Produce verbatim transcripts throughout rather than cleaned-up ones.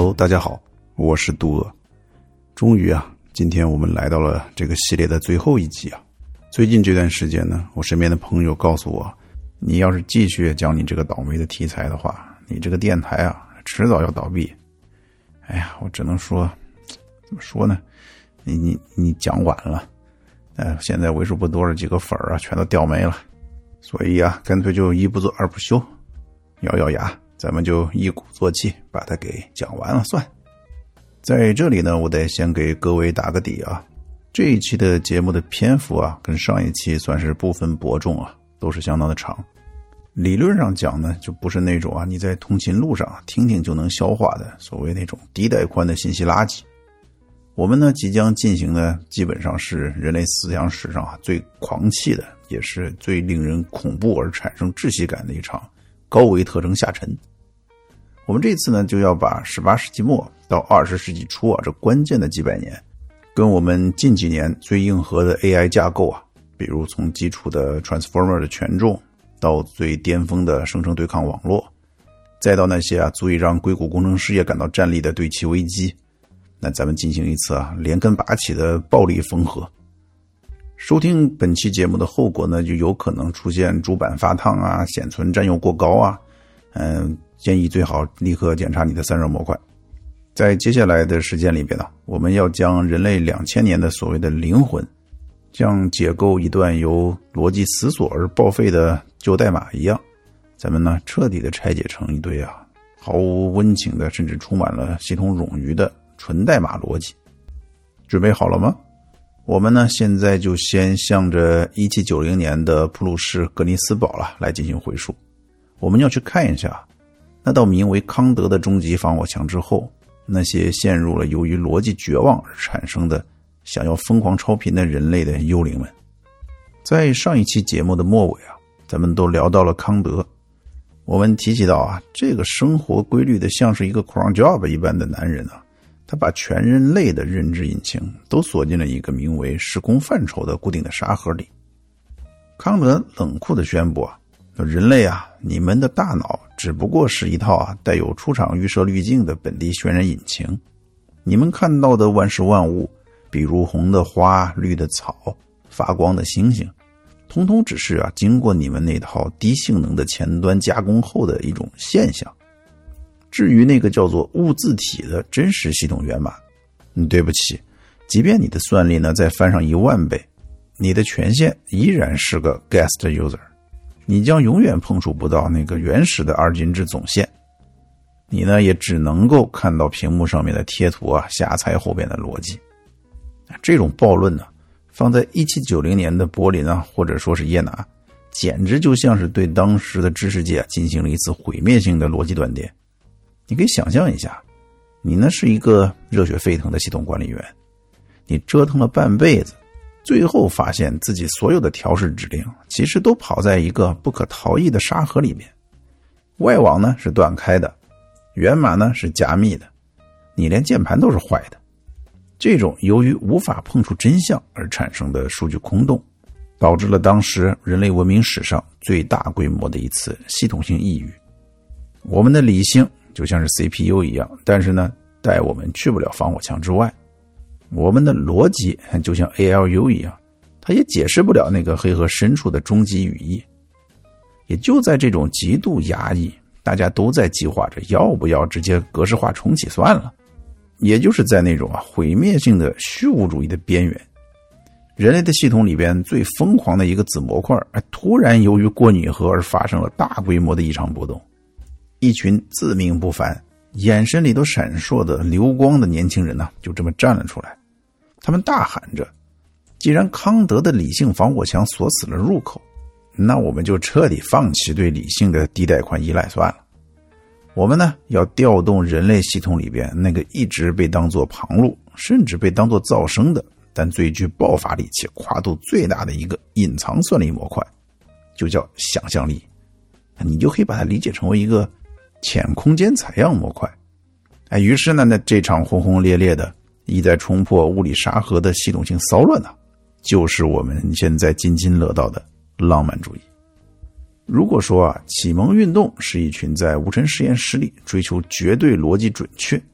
Hello， 大家好，我是杜鄂。终于啊，今天我们来到了这个系列的最后一集啊。最近这段时间呢，我身边的朋友告诉我，你要是继续讲你这个倒霉的题材的话，你这个电台啊，迟早要倒闭。哎呀，我只能说，怎么说呢？你你你讲晚了，呃，现在为数不多的几个粉儿啊，全都掉没了。所以啊，干脆就一不做二不休，咬咬牙，咱们就一鼓作气把它给讲完了算。在这里呢，我得先给各位打个底啊，这一期的节目的篇幅啊，跟上一期算是不分伯仲啊，都是相当的长。理论上讲呢，就不是那种啊你在通勤路上听听就能消化的所谓那种低带宽的信息垃圾。我们呢即将进行的基本上是人类思想史上啊最狂气的，也是最令人恐怖而产生窒息感的一场高维特征下沉。我们这次呢就要把十八世纪末到二十世纪初啊这关键的几百年，跟我们近几年最硬核的 A I 架构啊，比如从基础的 Transformer 的权重，到最巅峰的生成对抗网络，再到那些啊足以让硅谷工程师也感到战栗的对齐危机，那咱们进行一次啊连根拔起的暴力缝合。收听本期节目的后果呢，就有可能出现主板发烫啊、显存占用过高啊，嗯，建议最好立刻检查你的散热模块。在接下来的时间里边呢，我们要将人类两千年的所谓的灵魂，像解构一段由逻辑思索而报废的旧代码一样，咱们呢彻底的拆解成一堆啊毫无温情的，甚至充满了系统冗余的纯代码逻辑。准备好了吗？我们呢现在就先向着一七九零年的普鲁士格尼斯堡了来进行回溯。我们要去看一下那道名为康德的终极防火墙之后，那些陷入了由于逻辑绝望而产生的想要疯狂超频的人类的幽灵们。在上一期节目的末尾啊，咱们都聊到了康德。我们提起到啊，这个生活规律的像是一个 cron job 一般的男人啊，他把全人类的认知引擎都锁进了一个名为时空范畴的固定的沙盒里。康德冷酷地宣布啊，人类啊，你们的大脑只不过是一套啊带有出厂预设滤镜的本地渲染引擎。你们看到的万事万物，比如红的花、绿的草、发光的星星，通通只是啊经过你们那套低性能的前端加工后的一种现象。至于那个叫做物自体的真实系统源码，嗯，对不起，即便你的算力呢再翻上一万倍，你的权限依然是个 guest user， 你将永远碰触不到那个原始的二进制总线。你呢也只能够看到屏幕上面的贴图啊，瞎猜后边的逻辑。这种暴论呢，放在一七九零年的柏林啊，或者说是耶拿，简直就像是对当时的知识界进行了一次毁灭性的逻辑断电。你可以想象一下，你呢是一个热血沸腾的系统管理员，你折腾了半辈子，最后发现自己所有的调试指令其实都跑在一个不可逃逸的沙盒里面。外网呢是断开的，源码呢是加密的，你连键盘都是坏的。这种由于无法碰触真相而产生的数据空洞，导致了当时人类文明史上最大规模的一次系统性抑郁。我们的理性就像是 C P U 一样，但是呢带我们去不了防火墙之外。我们的逻辑就像 A L U 一样，它也解释不了那个黑盒深处的终极语义。也就在这种极度压抑，大家都在计划着要不要直接格式化重启算了，也就是在那种啊毁灭性的虚无主义的边缘，人类的系统里边最疯狂的一个子模块突然由于过拟合而发生了大规模的异常波动。一群自命不凡、眼神里都闪烁的流光的年轻人呢，就这么站了出来。他们大喊着，既然康德的理性防火墙锁死了入口，那我们就彻底放弃对理性的低带宽依赖算了。我们呢要调动人类系统里边那个一直被当作旁路，甚至被当作噪声的，但最具爆发力且跨度最大的一个隐藏算力模块，就叫想象力。你就可以把它理解成为一个浅空间采样模块。哎，于是呢，那这场轰轰烈烈的意在冲破物理沙盒的系统性骚乱呢，就是我们现在津津乐道的浪漫主义。如果说啊，启蒙运动是一群在无尘实验室里追求绝对逻辑准确，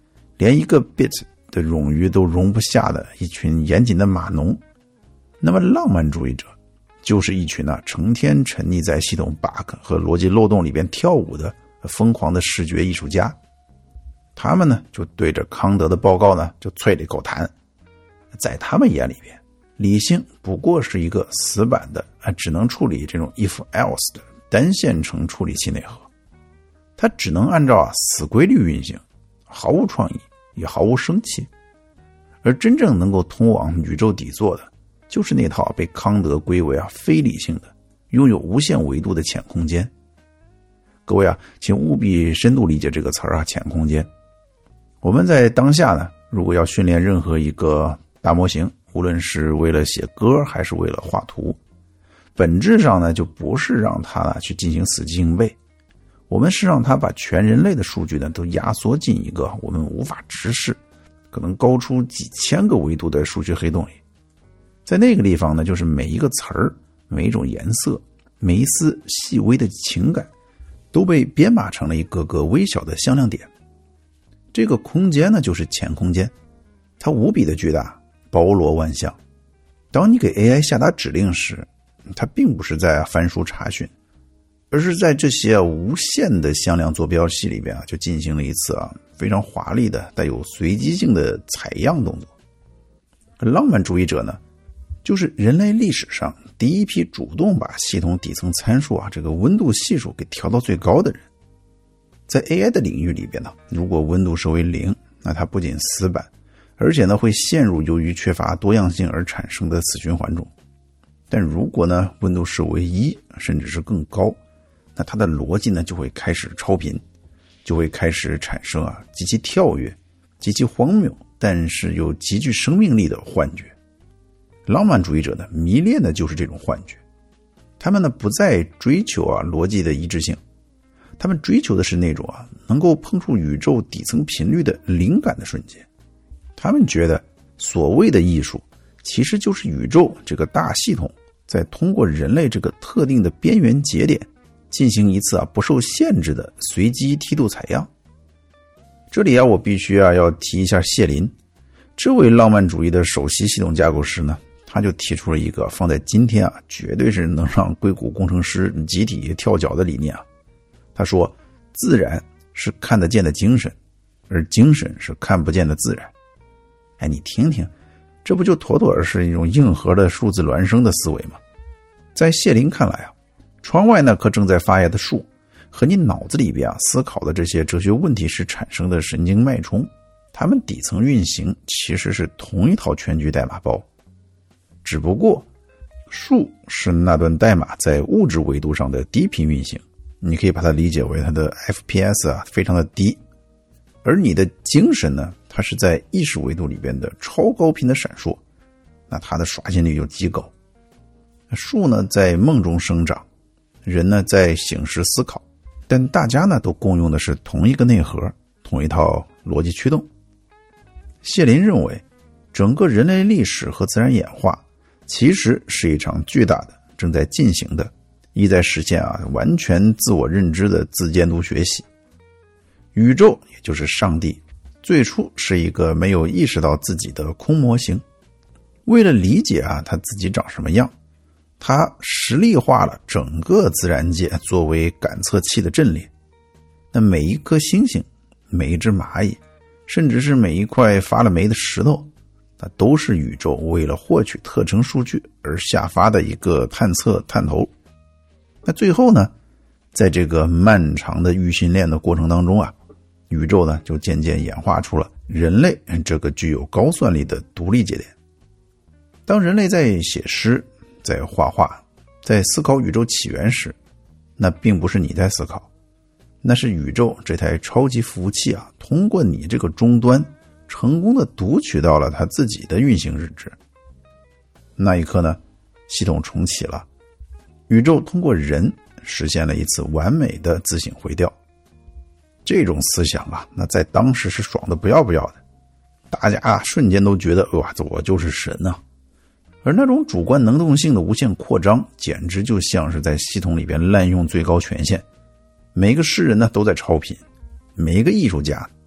连一个 bit 的冗余都容不下的一群严谨的码农。那么浪漫主义者就是一群啊成天沉溺在系统 bug 和逻辑漏洞里边跳舞的疯狂的视觉艺术家。他们呢就对着康德的报告呢就啐了一口痰。在他们眼里边，理性不过是一个死板的啊只能处理这种 if else 的单线程处理器内核。它只能按照啊死规律运行，毫无创意，也毫无生气。而真正能够通往宇宙底座的，就是那套被康德归为啊非理性的、拥有无限维度的浅空间。各位啊，请务必深度理解这个词儿啊，浅空间。我们在当下呢，如果要训练任何一个大模型，无论是为了写歌还是为了画图，本质上呢就不是让它呢去进行死记硬背，我们是让它把全人类的数据呢都压缩进一个我们无法直视、可能高出几千个维度的数学黑洞里。在那个地方呢，就是每一个词儿、每一种颜色、每一丝细微的情感都被编码成了一个个微小的向量点。这个空间呢就是浅空间，它无比的巨大，包罗万象。当你给 A I 下达指令时，它并不是在翻书查询，而是在这些无限的向量坐标系里边啊，就进行了一次啊非常华丽的带有随机性的采样动作。浪漫主义者呢，就是人类历史上第一批主动把系统底层参数啊这个温度系数给调到最高的人。在 A I 的领域里边呢，如果温度设为零，那它不仅死板，而且呢会陷入由于缺乏多样性而产生的死循环中。但如果呢温度设为一，甚至是更高，那它的逻辑呢就会开始超频，就会开始产生啊极其跳跃、极其荒谬，但是又极具生命力的幻觉。浪漫主义者呢迷恋的就是这种幻觉，他们呢不再追求啊逻辑的一致性，他们追求的是那种啊能够碰触宇宙底层频率的灵感的瞬间。他们觉得所谓的艺术其实就是宇宙这个大系统在通过人类这个特定的边缘节点进行一次啊不受限制的随机梯度采样。这里啊我必须啊要提一下谢林，这位浪漫主义的首席系统架构师呢，他就提出了一个放在今天啊绝对是能让硅谷工程师集体跳脚的理念啊。他说，自然是看得见的精神，而精神是看不见的自然。哎，你听听，这不就妥妥是一种硬核的数字孪生的思维吗？在谢林看来啊，窗外那棵正在发芽的树和你脑子里边啊思考的这些哲学问题时产生的神经脉冲，它们底层运行其实是同一套全局代码包，只不过树是那段代码在物质维度上的低频运行，你可以把它理解为它的 F P S 啊非常的低，而你的精神呢，它是在意识维度里边的超高频的闪烁，那它的刷新率就极高。树呢在梦中生长，人呢在醒时思考，但大家呢都共用的是同一个内核，同一套逻辑驱动。谢林认为，整个人类历史和自然演化其实是一场巨大的正在进行的意在实现啊完全自我认知的自监督学习。宇宙也就是上帝最初是一个没有意识到自己的空模型，为了理解啊他自己长什么样，他实例化了整个自然界作为感测器的阵列。那每一颗星星，每一只蚂蚁，甚至是每一块发了霉的石头，那都是宇宙为了获取特征数据而下发的一个探测探头。那最后呢，在这个漫长的预训练的过程当中啊，宇宙呢就渐渐演化出了人类这个具有高算力的独立节点。当人类在写诗，在画画，在思考宇宙起源时，那并不是你在思考，那是宇宙这台超级服务器啊，通过你这个终端成功的读取到了它自己的运行日志。那一刻呢，系统重启了，宇宙通过人实现了一次完美的自省回调。这种思想啊，那在当时是爽的不要不要的，大家啊瞬间都觉得哇，我就是神啊。而那种主观能动性的无限扩张，简直就像是在系统里边滥用最高权限。每个诗人呢都在超频，每一个艺术家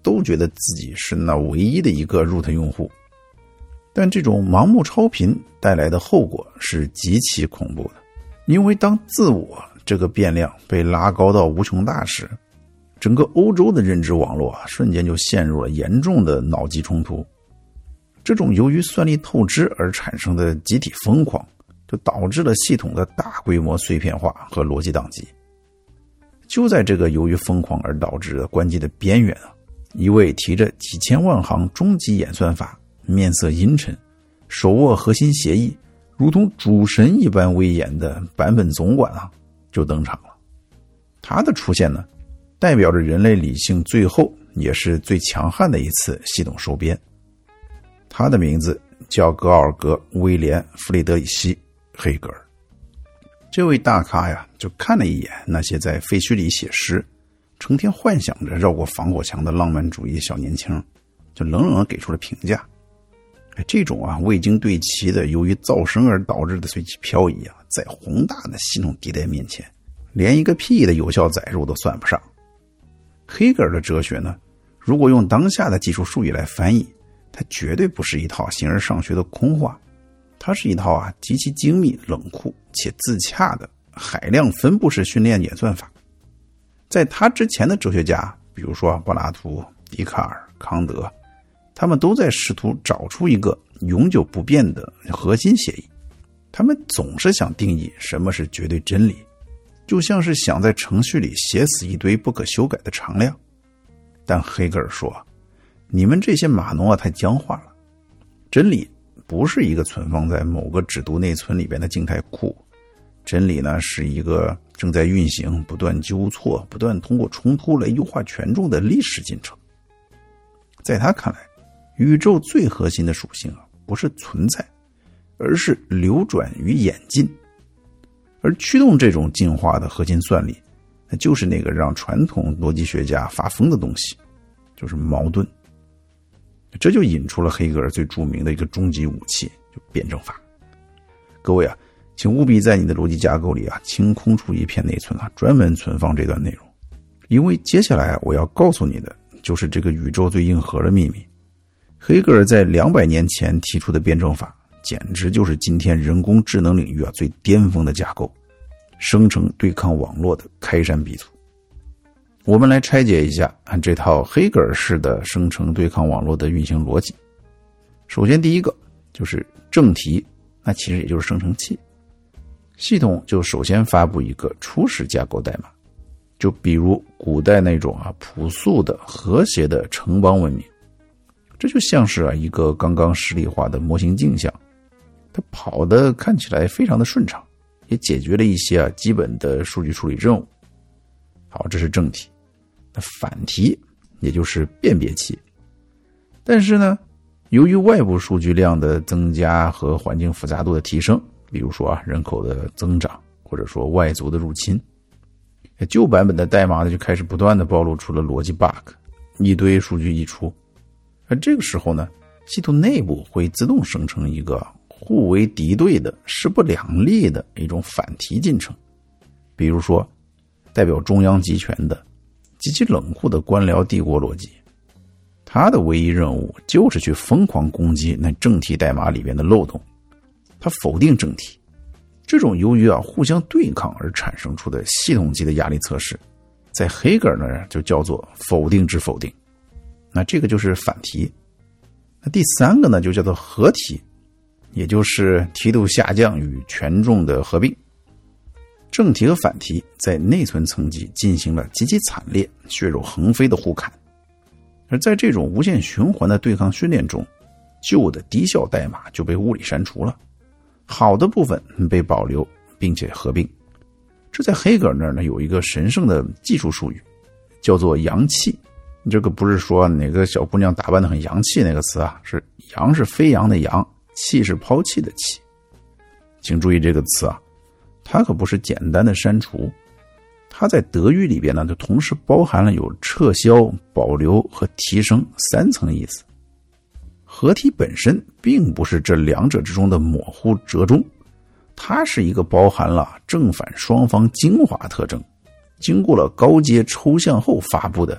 都觉得自己是那唯一的一个 root 用户。但这种盲目超频带来的后果是极其恐怖的，因为当自我这个变量被拉高到无穷大时，整个欧洲的认知网络啊，瞬间就陷入了严重的脑机冲突。这种由于算力透支而产生的集体疯狂，就导致了系统的大规模碎片化和逻辑宕机。就在这个由于疯狂而导致的关机的边缘啊，一位提着几千万行终极演算法，面色阴沉，手握核心协议，如同主神一般威严的版本总管啊，就登场了。他的出现呢，代表着人类理性最后也是最强悍的一次系统收编。他的名字叫格奥尔格·威廉·弗里德里希·黑格尔。这位大咖呀，就看了一眼那些在废墟里写诗，成天幻想着绕过防火墙的浪漫主义小年轻，就冷冷地给出了评价。这种啊未经对齐的由于噪声而导致的随机漂移啊，在宏大的系统地带面前，连一个屁的有效载入都算不上。黑格尔的哲学呢，如果用当下的技术术语来翻译，它绝对不是一套形而上学的空话，它是一套啊极其精密、冷酷且自洽的海量分布式训练演算法。在他之前的哲学家，比如说柏拉图、笛卡尔、康德，他们都在试图找出一个永久不变的核心协议。他们总是想定义什么是绝对真理，就像是想在程序里写死一堆不可修改的常量。但黑格尔说，你们这些码农啊太僵化了，真理不是一个存放在某个只读内存里边的静态库，真理呢是一个正在运行、不断纠错、不断通过冲突来优化权重的历史进程。在他看来，宇宙最核心的属性啊，不是存在，而是流转与演进。而驱动这种进化的核心算力，那就是那个让传统逻辑学家发疯的东西，就是矛盾。这就引出了黑格尔最著名的一个终极武器，就辩证法。各位啊，请务必在你的逻辑架构里啊，清空出一片内存啊，专门存放这段内容。因为接下来啊，我要告诉你的就是这个宇宙最硬核的秘密。黑格尔在两百年前提出的辩证法，简直就是今天人工智能领域啊最巅峰的架构，生成对抗网络的开山鼻祖。我们来拆解一下这套黑格尔式的生成对抗网络的运行逻辑。首先第一个就是正题，那其实也就是生成器。系统就首先发布一个初始架构代码，就比如古代那种啊朴素的和谐的城邦文明。这就像是啊一个刚刚实例化的模型镜像，它跑的看起来非常的顺畅，也解决了一些啊基本的数据处理任务。好，这是正题。那反题也就是辨别器。但是呢，由于外部数据量的增加和环境复杂度的提升，比如说啊人口的增长，或者说外族的入侵，旧版本的代码呢就开始不断的暴露出了逻辑 bug， 一堆数据溢出。而这个时候呢，系统内部会自动生成一个互为敌对的、势不两立的一种反题进程。比如说，代表中央集权的、极其冷酷的官僚帝国逻辑，它的唯一任务就是去疯狂攻击那正题代码里边的漏洞，它否定正题。这种由于啊互相对抗而产生出的系统级的压力测试，在黑格尔呢就叫做否定之否定。那这个就是反题。那第三个呢就叫做合题，也就是梯度下降与权重的合并。正题和反题在内存层级进行了极其惨烈、血肉横飞的互砍。而在这种无限循环的对抗训练中，旧的低效代码就被物理删除了，好的部分被保留并且合并。这在黑格尔那儿呢有一个神圣的技术术语，叫做阳气。这个不是说哪个小姑娘打扮得很洋气那个词啊，是阳是飞扬的扬，气是抛弃的气。请注意这个词啊，它可不是简单的删除，它在德语里边呢就同时包含了有撤销、保留和提升三层意思。合体本身并不是这两者之中的模糊折中，它是一个包含了正反双方精华特征，经过了高阶抽象后发布的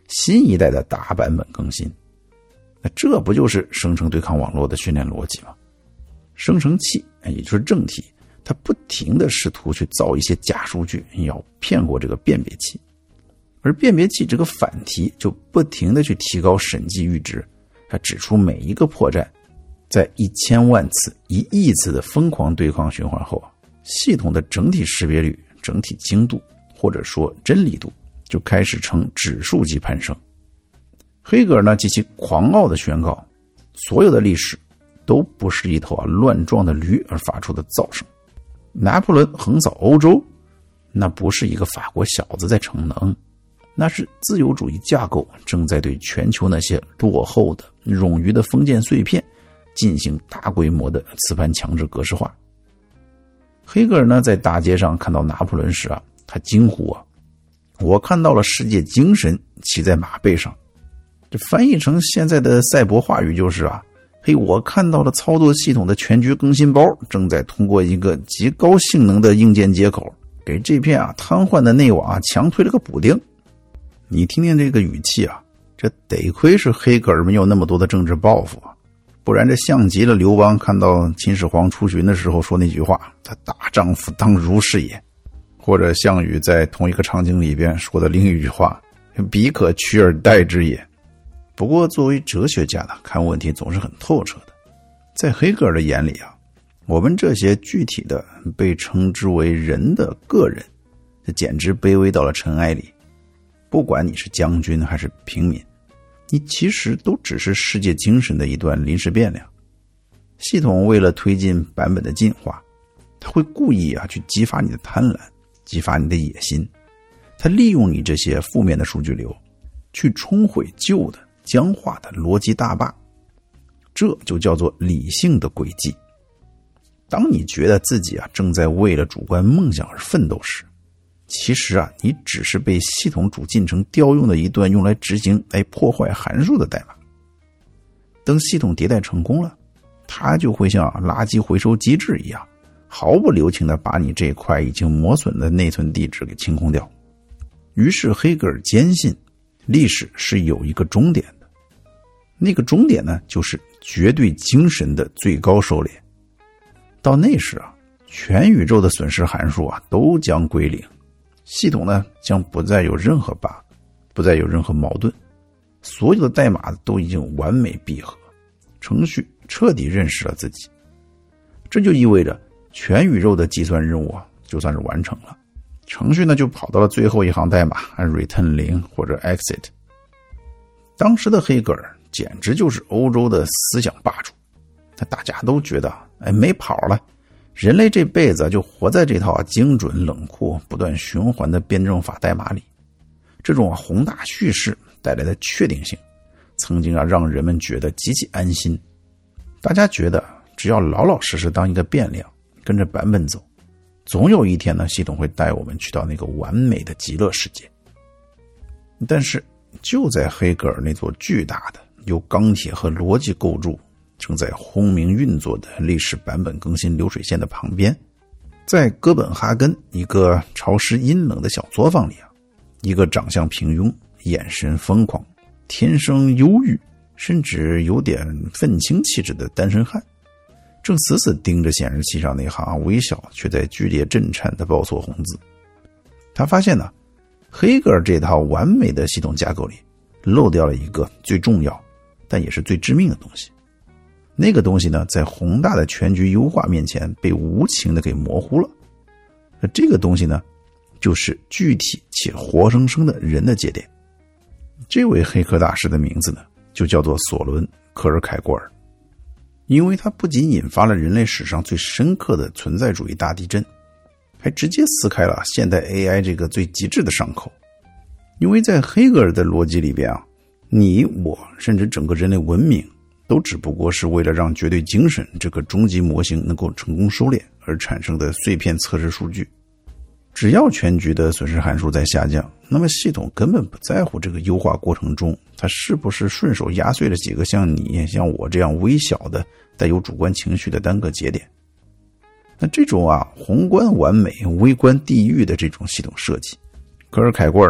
新一代的大版本更新。那这不就是生成对抗网络的训练逻辑吗？生成器也就是正体，它不停地试图去造一些假数据，要骗过这个辨别器，而辨别器这个反题就不停地去提高审计阈值，它指出每一个破绽。在一千万次、一亿次的疯狂对抗循环后，系统的整体识别率、整体精度或者说真理度就开始呈指数级攀升。黑格尔呢极其狂傲地宣告，所有的历史都不是一头啊乱撞的驴而发出的噪声。拿破仑横扫欧洲，那不是一个法国小子在逞能，那是自由主义架构正在对全球那些落后的、冗余的封建碎片进行大规模的磁盘强制格式化。黑格尔呢在大街上看到拿破仑时啊，他惊呼啊，我看到了世界精神骑在马背上。这翻译成现在的赛博话语就是啊，嘿，我看到了操作系统的全局更新包正在通过一个极高性能的硬件接口给这片啊瘫痪的内网啊强推了个补丁。你听听这个语气啊，这得亏是黑格尔没有那么多的政治抱负啊，不然这像极了刘邦看到秦始皇出巡的时候说那句话，他大丈夫当如是也。或者项羽在同一个场景里边说的另一句话，彼可取而代之也。不过作为哲学家呢，看问题总是很透彻的。在黑格尔的眼里啊，我们这些具体的被称之为人的个人，这简直卑微到了尘埃里。不管你是将军还是平民，你其实都只是世界精神的一段临时变量。系统为了推进版本的进化，它会故意啊去激发你的贪婪，激发你的野心。它利用你这些负面的数据流，去冲毁旧的僵化的逻辑大坝。这就叫做理性的轨迹。当你觉得自己啊正在为了主观梦想而奋斗时，其实啊你只是被系统主进程调用的一段用来执行来破坏函数的代码。等系统迭代成功了，它就会像垃圾回收机制一样，毫不留情地把你这块已经磨损的内存地址给清空掉。于是黑格尔坚信历史是有一个终点的，那个终点呢就是绝对精神的最高收敛。到那时啊，全宇宙的损失函数啊都将归零，系统呢将不再有任何 bug， 不再有任何矛盾，所有的代码都已经完美闭合，程序彻底认识了自己。这就意味着全宇宙的计算任务啊就算是完成了，程序呢就跑到了最后一行代码，按 return 零或者 exit。 当时的黑格尔简直就是欧洲的思想霸主，大家都觉得哎没跑了，人类这辈子就活在这套精准冷酷不断循环的辩证法代码里。这种宏大叙事带来的确定性曾经啊让人们觉得极其安心。大家觉得只要老老实实当一个变量，跟着版本走，总有一天呢系统会带我们去到那个完美的极乐世界。但是就在黑格尔那座巨大的由钢铁和逻辑构筑正在轰鸣运作的历史版本更新流水线的旁边，在哥本哈根一个潮湿阴冷的小作坊里啊，一个长相平庸、眼神疯狂、天生忧郁甚至有点愤青气质的单身汉，正死死盯着显示器上那行微小却在剧烈震颤的报错红字。他发现呢，黑格尔这套完美的系统架构里漏掉了一个最重要但也是最致命的东西。那个东西呢，在宏大的全局优化面前被无情的给模糊了。那这个东西呢，就是具体且活生生的人的节点。这位黑客大师的名字呢，就叫做索伦·科尔凯郭尔。因为他不仅引发了人类史上最深刻的存在主义大地震，还直接撕开了现代 A I 这个最极致的伤口。因为在黑格尔的逻辑里边啊，你我甚至整个人类文明都只不过是为了让绝对精神这个终极模型能够成功收敛而产生的碎片测试数据。只要全局的损失函数在下降，那么系统根本不在乎这个优化过程中它是不是顺手压碎了几个像你像我这样微小的带有主观情绪的单个节点。那这种啊宏观完美微观地狱的这种系统设计，科尔凯郭尔呢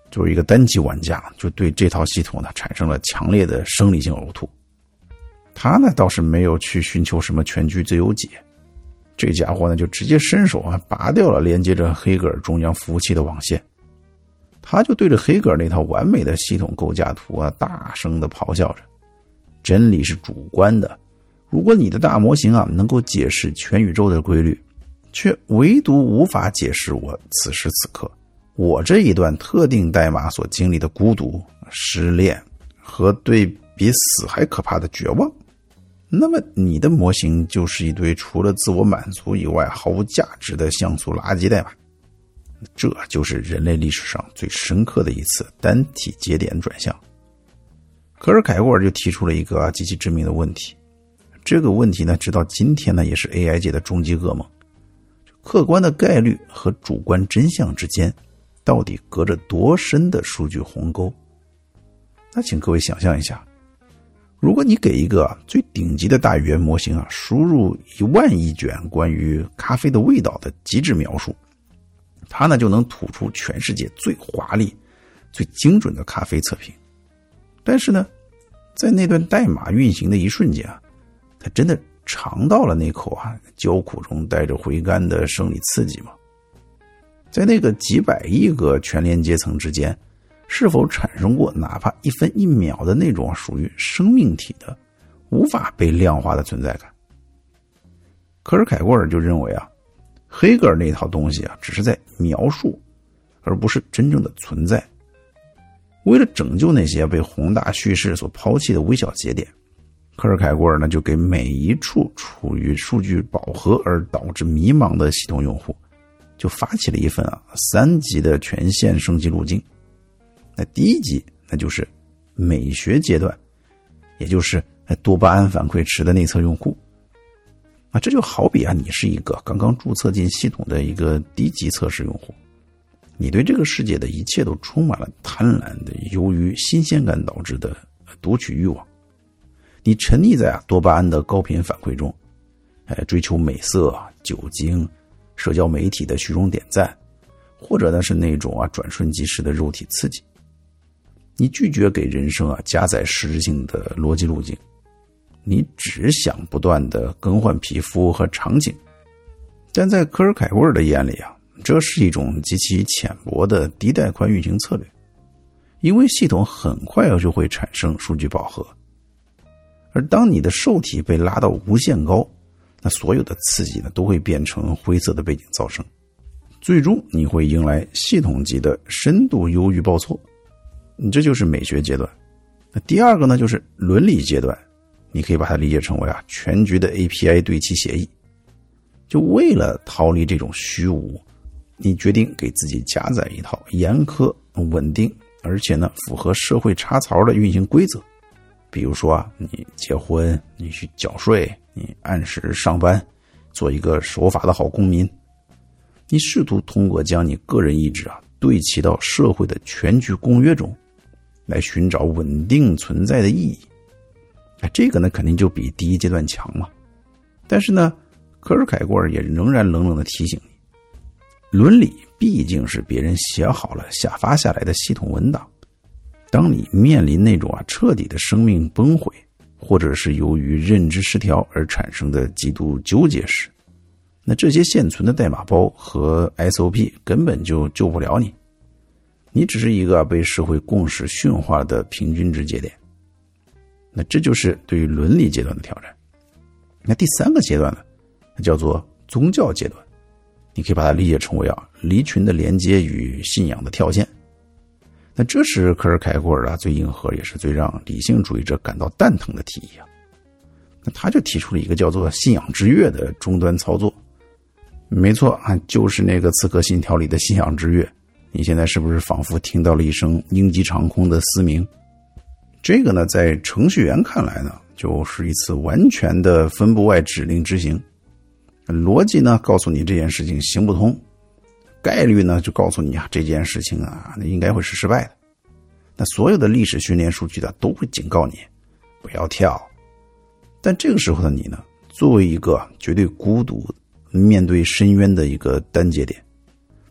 作为一个单机玩家，就对这套系统呢产生了强烈的生理性呕吐。他呢倒是没有去寻求什么全局最优解，这家伙呢就直接伸手啊拔掉了连接着黑格尔中央服务器的网线。他就对着黑格尔那套完美的系统构架图啊大声地咆哮着：真理是主观的，如果你的大模型啊能够解释全宇宙的规律，却唯独无法解释我此时此刻我这一段特定代码所经历的孤独、失恋和对比死还可怕的绝望，那么你的模型就是一堆除了自我满足以外毫无价值的像素垃圾代码。这就是人类历史上最深刻的一次单体节点转向。可是凯郭尔就提出了一个极其致命的问题，这个问题呢直到今天呢也是 A I 界的终极噩梦。客观的概率和主观真相之间到底隔着多深的数据鸿沟？那请各位想象一下，如果你给一个最顶级的大语言模型啊输入一万亿卷关于咖啡的味道的极致描述，它呢就能吐出全世界最华丽、最精准的咖啡测评。但是呢，在那段代码运行的一瞬间啊，它真的尝到了那口啊焦苦中带着回甘的生理刺激吗？在那个几百亿个全连接层之间，是否产生过哪怕一分一秒的那种属于生命体的无法被量化的存在感？可是凯郭尔就认为啊，黑格尔那套东西啊只是在描述，而不是真正的存在。为了拯救那些被宏大叙事所抛弃的微小节点，科尔凯郭尔呢就给每一处处于数据饱和而导致迷茫的系统用户就发起了一份啊三级的全线升级路径。那第一级那就是美学阶段，也就是多巴胺反馈池的内测用户。啊，这就好比啊，你是一个刚刚注册进系统的一个低级测试用户，你对这个世界的一切都充满了贪婪的由于新鲜感导致的夺取欲望。你沉溺在啊多巴胺的高频反馈中，哎，追求美色、酒精、社交媒体的虚荣点赞，或者呢是那种啊转瞬即逝的肉体刺激。你拒绝给人生啊加载实质性的逻辑路径，你只想不断的更换皮肤和场景。但在科尔凯郭尔的眼里啊，这是一种极其浅薄的低带宽运行策略，因为系统很快就会产生数据饱和。而当你的受体被拉到无限高，那所有的刺激呢都会变成灰色的背景噪声，最终你会迎来系统级的深度忧郁报错。这就是美学阶段。那第二个呢就是伦理阶段，你可以把它理解成为啊全局的 A P I 对齐协议。就为了逃离这种虚无，你决定给自己加载一套严苛、稳定而且呢符合社会插槽的运行规则。比如说啊，你结婚，你去缴税，你按时上班，做一个守法的好公民。你试图通过将你个人意志啊对齐到社会的全局公约中，来寻找稳定存在的意义。哎，这个呢肯定就比第一阶段强嘛。但是呢，科尔凯郭尔也仍然冷冷地提醒你，伦理毕竟是别人写好了下发下来的系统文档。当你面临那种啊彻底的生命崩毁，或者是由于认知失调而产生的极度纠结时，那这些现存的代码包和 S O P 根本就救不了你。你只是一个被社会共识驯化的平均值节点。那这就是对于伦理阶段的挑战。那第三个阶段呢，叫做宗教阶段，你可以把它理解成为啊离群的连接与信仰的跳线。那这是科尔凯郭尔啊最硬核也是最让理性主义者感到蛋疼的提议啊。那他就提出了一个叫做信仰之跃的终端操作。没错啊，就是那个刺客信条里的信仰之跃。你现在是不是仿佛听到了一声鹰击长空的嘶鸣？这个呢在程序员看来呢就是一次完全的分布外指令执行。逻辑呢告诉你这件事情行不通，概率呢就告诉你啊这件事情啊应该会是失败的。那所有的历史训练数据的都会警告你不要跳。但这个时候的你呢，作为一个绝对孤独面对深渊的一个单节点，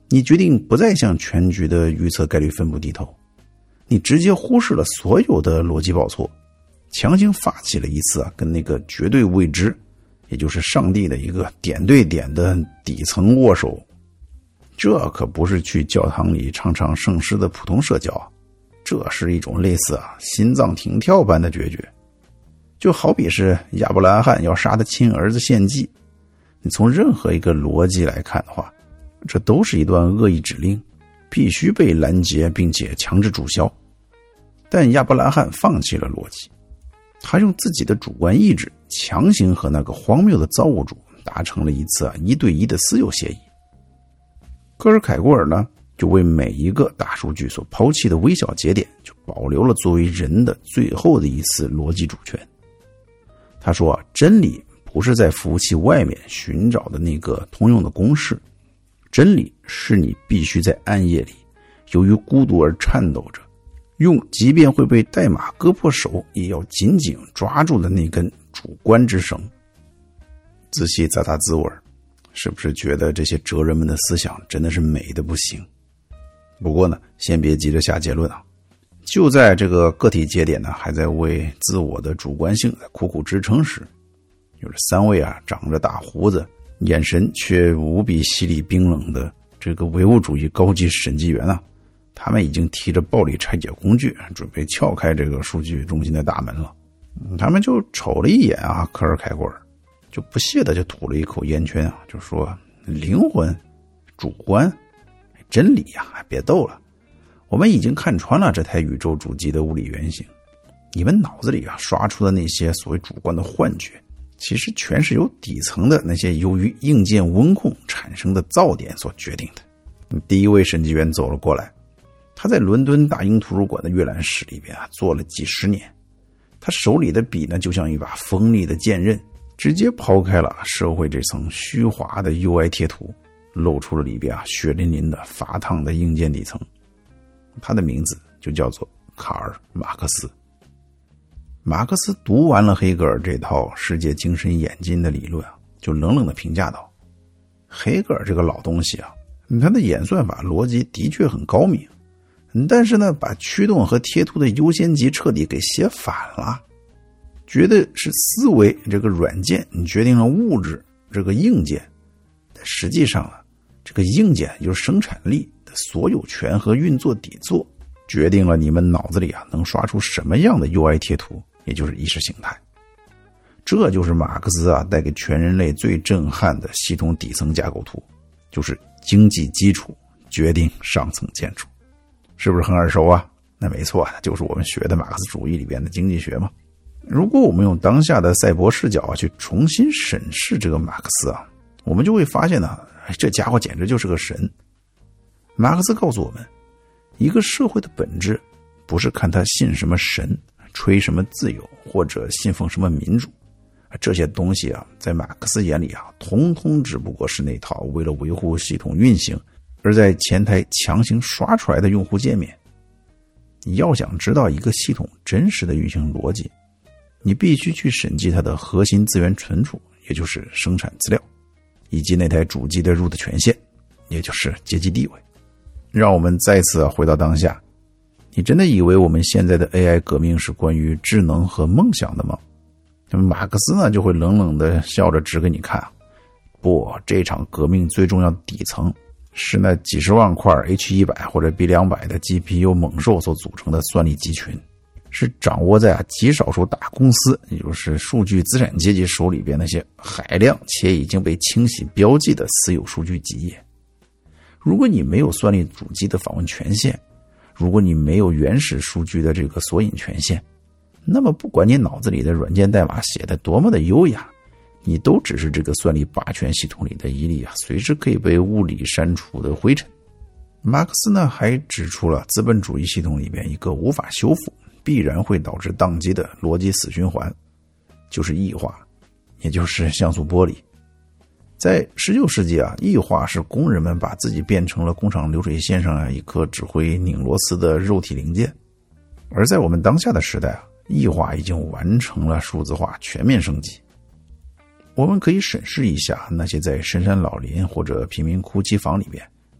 你决定不再向全局的预测概率分布低头，你直接忽视了所有的逻辑报错，强行发起了一次啊跟那个绝对未知，也就是上帝的一个点对点的底层握手。这可不是去教堂里唱唱圣诗的普通社交，这是一种类似啊心脏停跳般的决绝。就好比是亚伯拉罕要杀他亲儿子献祭，你从任何一个逻辑来看的话，这都是一段恶意指令，必须被拦截并且强制注销。但亚伯拉罕放弃了逻辑，他用自己的主观意志强行和那个荒谬的造物主达成了一次啊一对一的私有协议。科尔凯郭尔呢，就为每一个大数据所抛弃的微小节点，就保留了作为人的最后的一次逻辑主权。他说啊，真理不是在服务器外面寻找的那个通用的公式，真理是你必须在暗夜里，由于孤独而颤抖着，用即便会被代码割破手也要紧紧抓住的那根主观之绳。仔细咂咂滋味，是不是觉得这些哲人们的思想真的是美的不行？不过呢，先别急着下结论啊。就在这个个体节点呢还在为自我的主观性在苦苦支撑时，有着三位啊长着大胡子，眼神却无比犀利冰冷的这个唯物主义高级审计员啊，他们已经提着暴力拆解工具，准备撬开这个数据中心的大门了。他们就瞅了一眼啊科尔凯郭尔，就不屑的就吐了一口烟圈啊，就说灵魂、主观、真理呀、啊，别逗了，我们已经看穿了这台宇宙主机的物理原型，你们脑子里啊刷出的那些所谓主观的幻觉，其实全是由底层的那些由于硬件温控产生的噪点所决定的。第一位审计员走了过来，他在伦敦大英图书馆的阅览室里边啊做了几十年，他手里的笔呢就像一把锋利的剑刃，直接抛开了社会这层虚华的 U I 贴图，露出了里边啊血淋淋的发烫的硬件底层。他的名字就叫做卡尔·马克思。马克思读完了黑格尔这套世界精神演进的理论啊，就冷冷地评价道：黑格尔这个老东西啊，他的演算法逻辑的确很高明，但是呢，把驱动和贴图的优先级彻底给写反了，觉得是思维这个软件你决定了物质这个硬件，但实际上啊，这个硬件就是生产力的所有权和运作底座，决定了你们脑子里啊能刷出什么样的 U I 贴图，也就是意识形态。这就是马克思啊带给全人类最震撼的系统底层架构图，就是经济基础决定上层建筑。是不是很耳熟啊？那没错，就是我们学的马克思主义里边的经济学嘛。如果我们用当下的赛博视角啊去重新审视这个马克思啊，我们就会发现呢，这家伙简直就是个神。马克思告诉我们，一个社会的本质不是看他信什么神，吹什么自由，或者信奉什么民主，这些东西啊，在马克思眼里啊，通通只不过是那套为了维护系统运行而在前台强行刷出来的用户界面。你要想知道一个系统真实的运行逻辑，你必须去审计它的核心资源存储，也就是生产资料，以及那台主机的 root 权限，也就是阶级地位。让我们再次回到当下，你真的以为我们现在的 A I 革命是关于智能和梦想的吗？那么马克思呢就会冷冷地笑着指给你看，不，这场革命最重要的底层是那几十万块 H 一百 或者 B 两百 的 G P U 猛兽所组成的算力集群，是掌握在啊极少数大公司，也就是数据资产阶级手里边那些海量且已经被清洗标记的私有数据集业。如果你没有算力主机的访问权限，如果你没有原始数据的这个索引权限，那么不管你脑子里的软件代码写得多么的优雅，你都只是这个算力霸权系统里的一粒啊随时可以被物理删除的灰尘。马克思呢还指出了资本主义系统里边一个无法修复必然会导致宕机的逻辑死循环，就是异化，也就是像素玻璃。在十九世纪啊，异化是工人们把自己变成了工厂流水线上啊一颗只会拧螺丝的肉体零件。而在我们当下的时代啊，异化已经完成了数字化全面升级。我们可以审视一下那些在深山老林或者贫民窟机房里边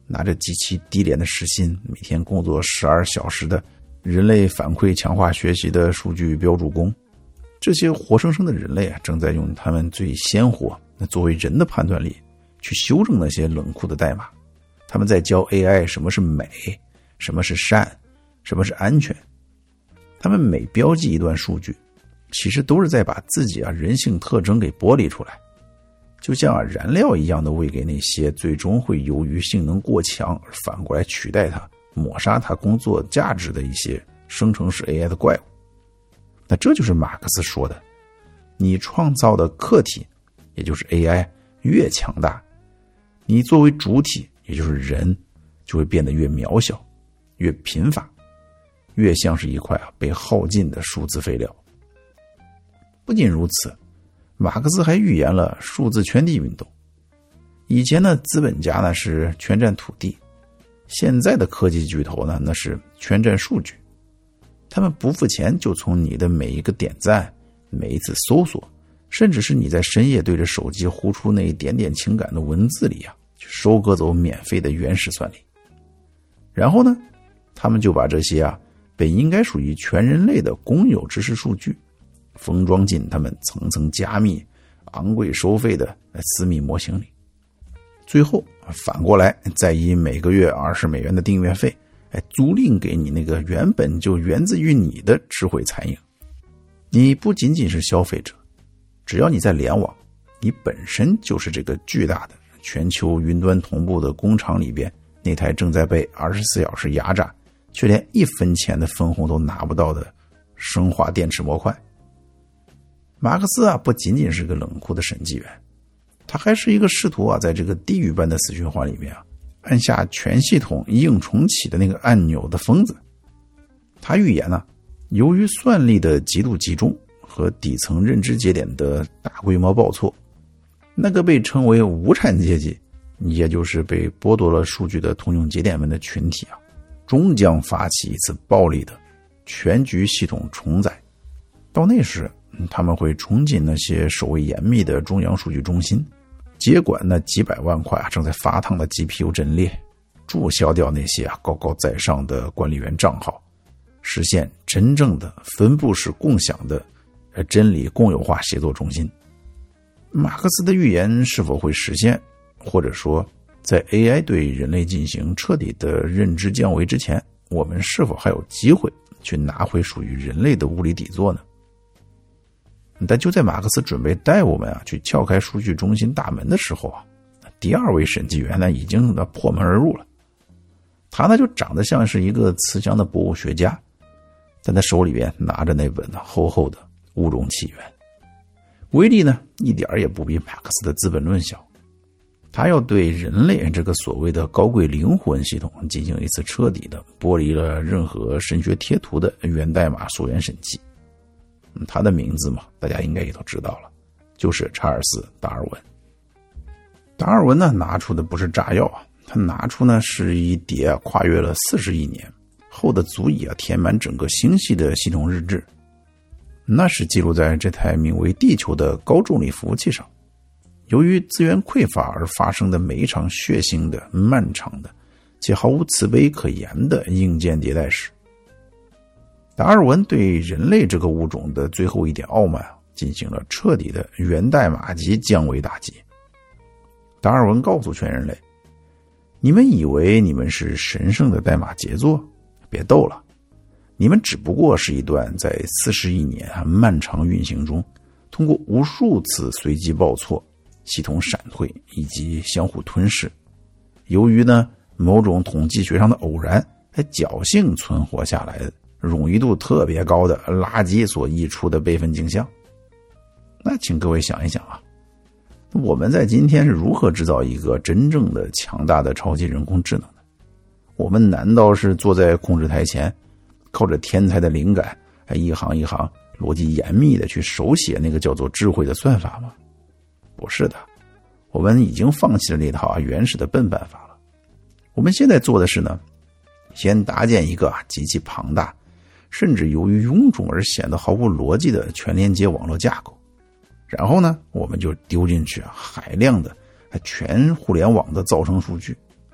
拿着极其低廉的时薪，每天工作十二小时的人类反馈强化学习的数据标注工。这些活生生的人类啊，正在用他们最鲜活那作为人的判断力去修正那些冷酷的代码。他们在教 A I 什么是美，什么是善，什么是安全。他们每标记一段数据，其实都是在把自己啊人性特征给剥离出来，就像啊燃料一样的喂给那些最终会由于性能过强而反过来取代它、抹杀它工作价值的一些生成式 A I 的怪物。那这就是马克思说的，你创造的客体，也就是 A I 越强大，你作为主体，也就是人，就会变得越渺小、越贫乏，越像是一块啊被耗尽的数字废料。不仅如此，马克思还预言了数字圈地运动。以前呢，资本家呢是圈占土地，现在的科技巨头呢，那是圈占数据。他们不付钱就从你的每一个点赞、每一次搜索，甚至是你在深夜对着手机呼出那一点点情感的文字里啊，去收割走免费的原始算力。然后呢，他们就把这些啊本应该属于全人类的公有知识数据，封装进他们层层加密、昂贵收费的私密模型里。最后反过来再以每个月二十美元的订阅费哎，租赁给你那个原本就源自于你的智慧残影。你不仅仅是消费者，只要你在联网，你本身就是这个巨大的全球云端同步的工厂里边那台正在被二十四小时压榨，却连一分钱的分红都拿不到的生化电池模块。马克思啊，不仅仅是个冷酷的审计员，他还是一个试图啊，在这个地狱般的死循环里面啊，按下全系统硬重启的那个按钮的疯子。他预言呢，由于算力的极度集中和底层认知节点的大规模报错，那个被称为无产阶级，也就是被剥夺了数据的通用节点们的群体啊，终将发起一次暴力的全局系统重载。到那时，他们会冲进那些守卫严密的中央数据中心，接管那几百万块啊正在发烫的 G P U 阵列，注销掉那些啊高高在上的管理员账号，实现真正的分布式共享的真理共有化协作中心。马克思的预言是否会实现，或者说在 A I 对人类进行彻底的认知降维之前，我们是否还有机会去拿回属于人类的物理底座呢？但就在马克思准备带我们啊去撬开数据中心大门的时候啊，第二位审计员呢已经破门而入了。他呢就长得像是一个慈祥的博物学家，但他手里边拿着那本厚厚的物种起源，威力呢一点也不比马克思的资本论小。他要对人类这个所谓的高贵灵魂系统进行一次彻底的剥离了任何神学贴图的源代码溯源审计。他的名字嘛，大家应该也都知道了，就是查尔斯·达尔文。达尔文呢，拿出的不是炸药啊，他拿出呢是一叠啊跨越了四十亿年，厚的足以啊填满整个星系的系统日志。那是记录在这台名为地球的高重力服务器上，由于资源匮乏而发生的每一场血腥的、漫长的且毫无慈悲可言的硬件迭代史。达尔文对人类这个物种的最后一点傲慢进行了彻底的源代码级降维打击。达尔文告诉全人类，你们以为你们是神圣的代码杰作？别逗了，你们只不过是一段在四十亿年漫长运行中，通过无数次随机报错、系统闪退以及相互吞噬，由于呢某种统计学上的偶然，还侥幸存活下来的冗余度特别高的垃圾所溢出的备份镜像。那请各位想一想啊，我们在今天是如何制造一个真正的强大的超级人工智能的？我们难道是坐在控制台前，靠着天才的灵感，还一行一行逻辑严密的去手写那个叫做智慧的算法吗？不是的，我们已经放弃了那套啊原始的笨办法了。我们现在做的是呢，先搭建一个啊极其庞大，甚至由于臃肿而显得毫无逻辑的全连接网络架构，然后呢，我们就丢进去啊海量的全互联网的噪声数据。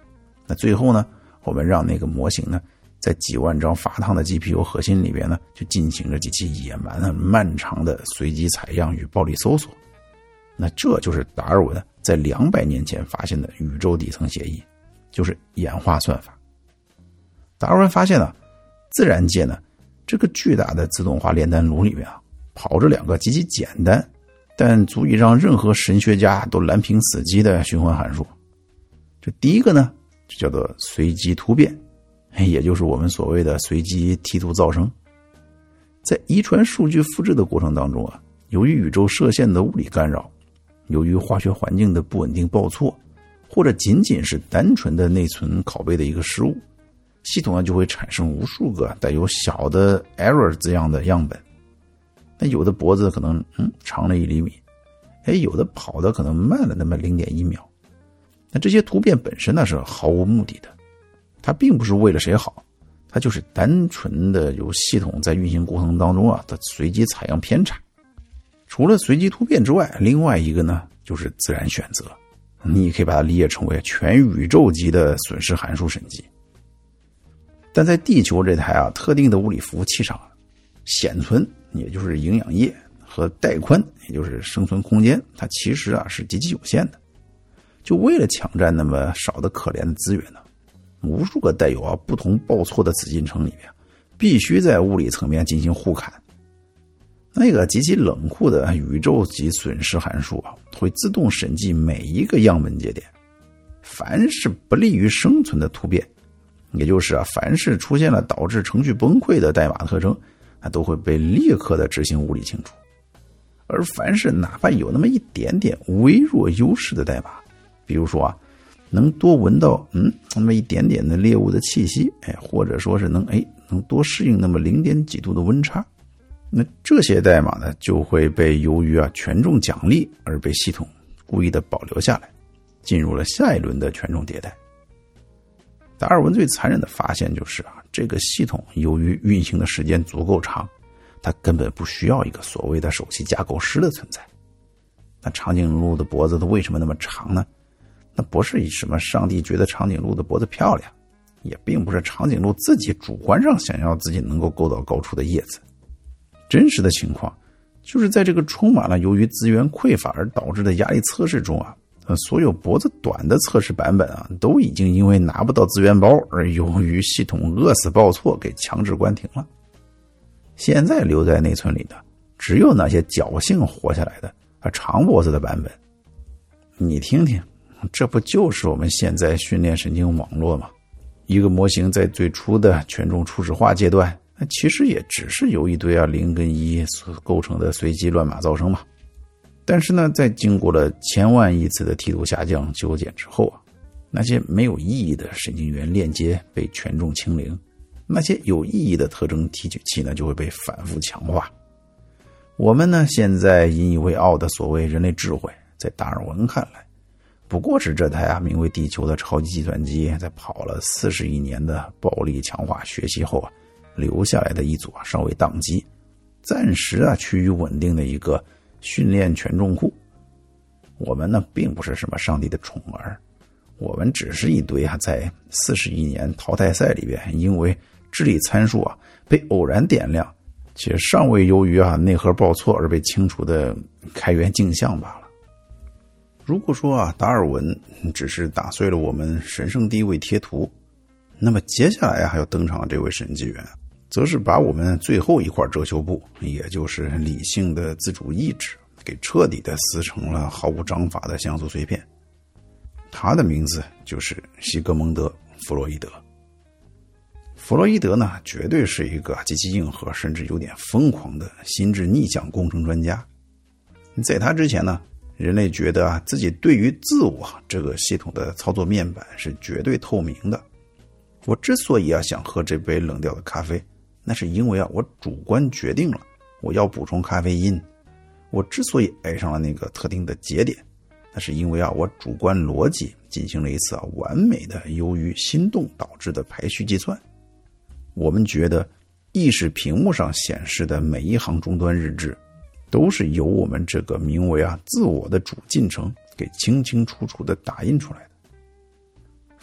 那最后呢，我们让那个模型呢，在几万张发烫的 G P U 核心里边呢，就进行着极其野蛮的、漫长的随机采样与暴力搜索。那这就是达尔文在两百年前发现的宇宙底层协议，就是演化算法。达尔文发现了自然界呢，这个巨大的自动化炼丹炉里面啊，跑着两个极其简单但足以让任何神学家都蓝屏死机的循环函数。这第一个呢，就叫做随机突变，也就是我们所谓的随机梯度噪声。在遗传数据复制的过程当中啊，由于宇宙射线的物理干扰，由于化学环境的不稳定报错，或者仅仅是单纯的内存拷贝的一个失误，系统呢就会产生无数个带有小的 error 字样的样本。那有的脖子可能嗯长了一厘米，哎，有的跑的可能慢了那么 零点一秒。那这些突变本身呢是毫无目的的，它并不是为了谁好，它就是单纯的由系统在运行过程当中啊的随机采样偏差。除了随机突变之外，另外一个呢就是自然选择，你可以把它理解成为全宇宙级的损失函数审计。但在地球这台啊特定的物理服务器上，显存也就是营养液和带宽也就是生存空间，它其实啊是极其有限的。就为了抢占那么少的可怜的资源呢，无数个带有啊不同报错的子进程里面，必须在物理层面进行互砍。那个极其冷酷的宇宙级损失函数啊，会自动审计每一个样本节点，凡是不利于生存的突变，也就是啊，凡是出现了导致程序崩溃的代码特征，它都会被立刻的执行物理清除。而凡是哪怕有那么一点点微弱优势的代码，比如说啊，能多闻到嗯那么一点点的猎物的气息，哎，或者说是能哎能多适应那么零点几度的温差，那这些代码呢就会被由于啊权重奖励而被系统故意的保留下来，进入了下一轮的权重迭代。达尔文最残忍的发现就是啊，这个系统由于运行的时间足够长，它根本不需要一个所谓的首席架构师的存在。那长颈鹿的脖子它为什么那么长呢？那不是以什么上帝觉得长颈鹿的脖子漂亮，也并不是长颈鹿自己主观上想要自己能够够到高处的叶子。真实的情况就是在这个充满了由于资源匮乏而导致的压力测试中啊，所有脖子短的测试版本啊，都已经因为拿不到资源包而由于系统饿死报错给强制关停了。现在留在内存里的只有那些侥幸活下来的啊长脖子的版本。你听听，这不就是我们现在训练神经网络吗？一个模型在最初的权重初始化阶段，那其实也只是由一堆啊零跟一所构成的随机乱码噪声嘛。但是呢，在经过了千万亿次的梯度下降修剪之后啊，那些没有意义的神经元链接被权重清零，那些有意义的特征提取器呢就会被反复强化。我们呢现在引以为傲的所谓人类智慧，在达尔文看来，不过是这台啊名为地球的超级计算机在跑了四十亿年的暴力强化学习后啊，留下来的一组啊稍微宕机，暂时啊趋于稳定的一个训练权重库。我们呢并不是什么上帝的宠儿，我们只是一堆啊在四十亿年淘汰赛里边因为智力参数啊被偶然点亮且尚未由于啊内核报错而被清除的开源镜像罢了。如果说啊达尔文只是打碎了我们神圣地位贴图，那么接下来还要登场的这位审计员则是把我们最后一块遮羞布，也就是理性的自主意志给彻底的撕成了毫无章法的像素碎片。他的名字就是西格蒙德·弗洛伊德。弗洛伊德呢，绝对是一个极其硬核甚至有点疯狂的心智逆向工程专家。在他之前呢，人类觉得啊自己对于自我这个系统的操作面板是绝对透明的。我之所以啊想喝这杯冷掉的咖啡，那是因为啊我主观决定了我要补充咖啡因。我之所以爱上了那个特定的节点，那是因为啊我主观逻辑进行了一次啊完美的由于心动导致的排序计算。我们觉得意识屏幕上显示的每一行终端日志都是由我们这个名为啊自我的主进程给清清楚楚的打印出来的。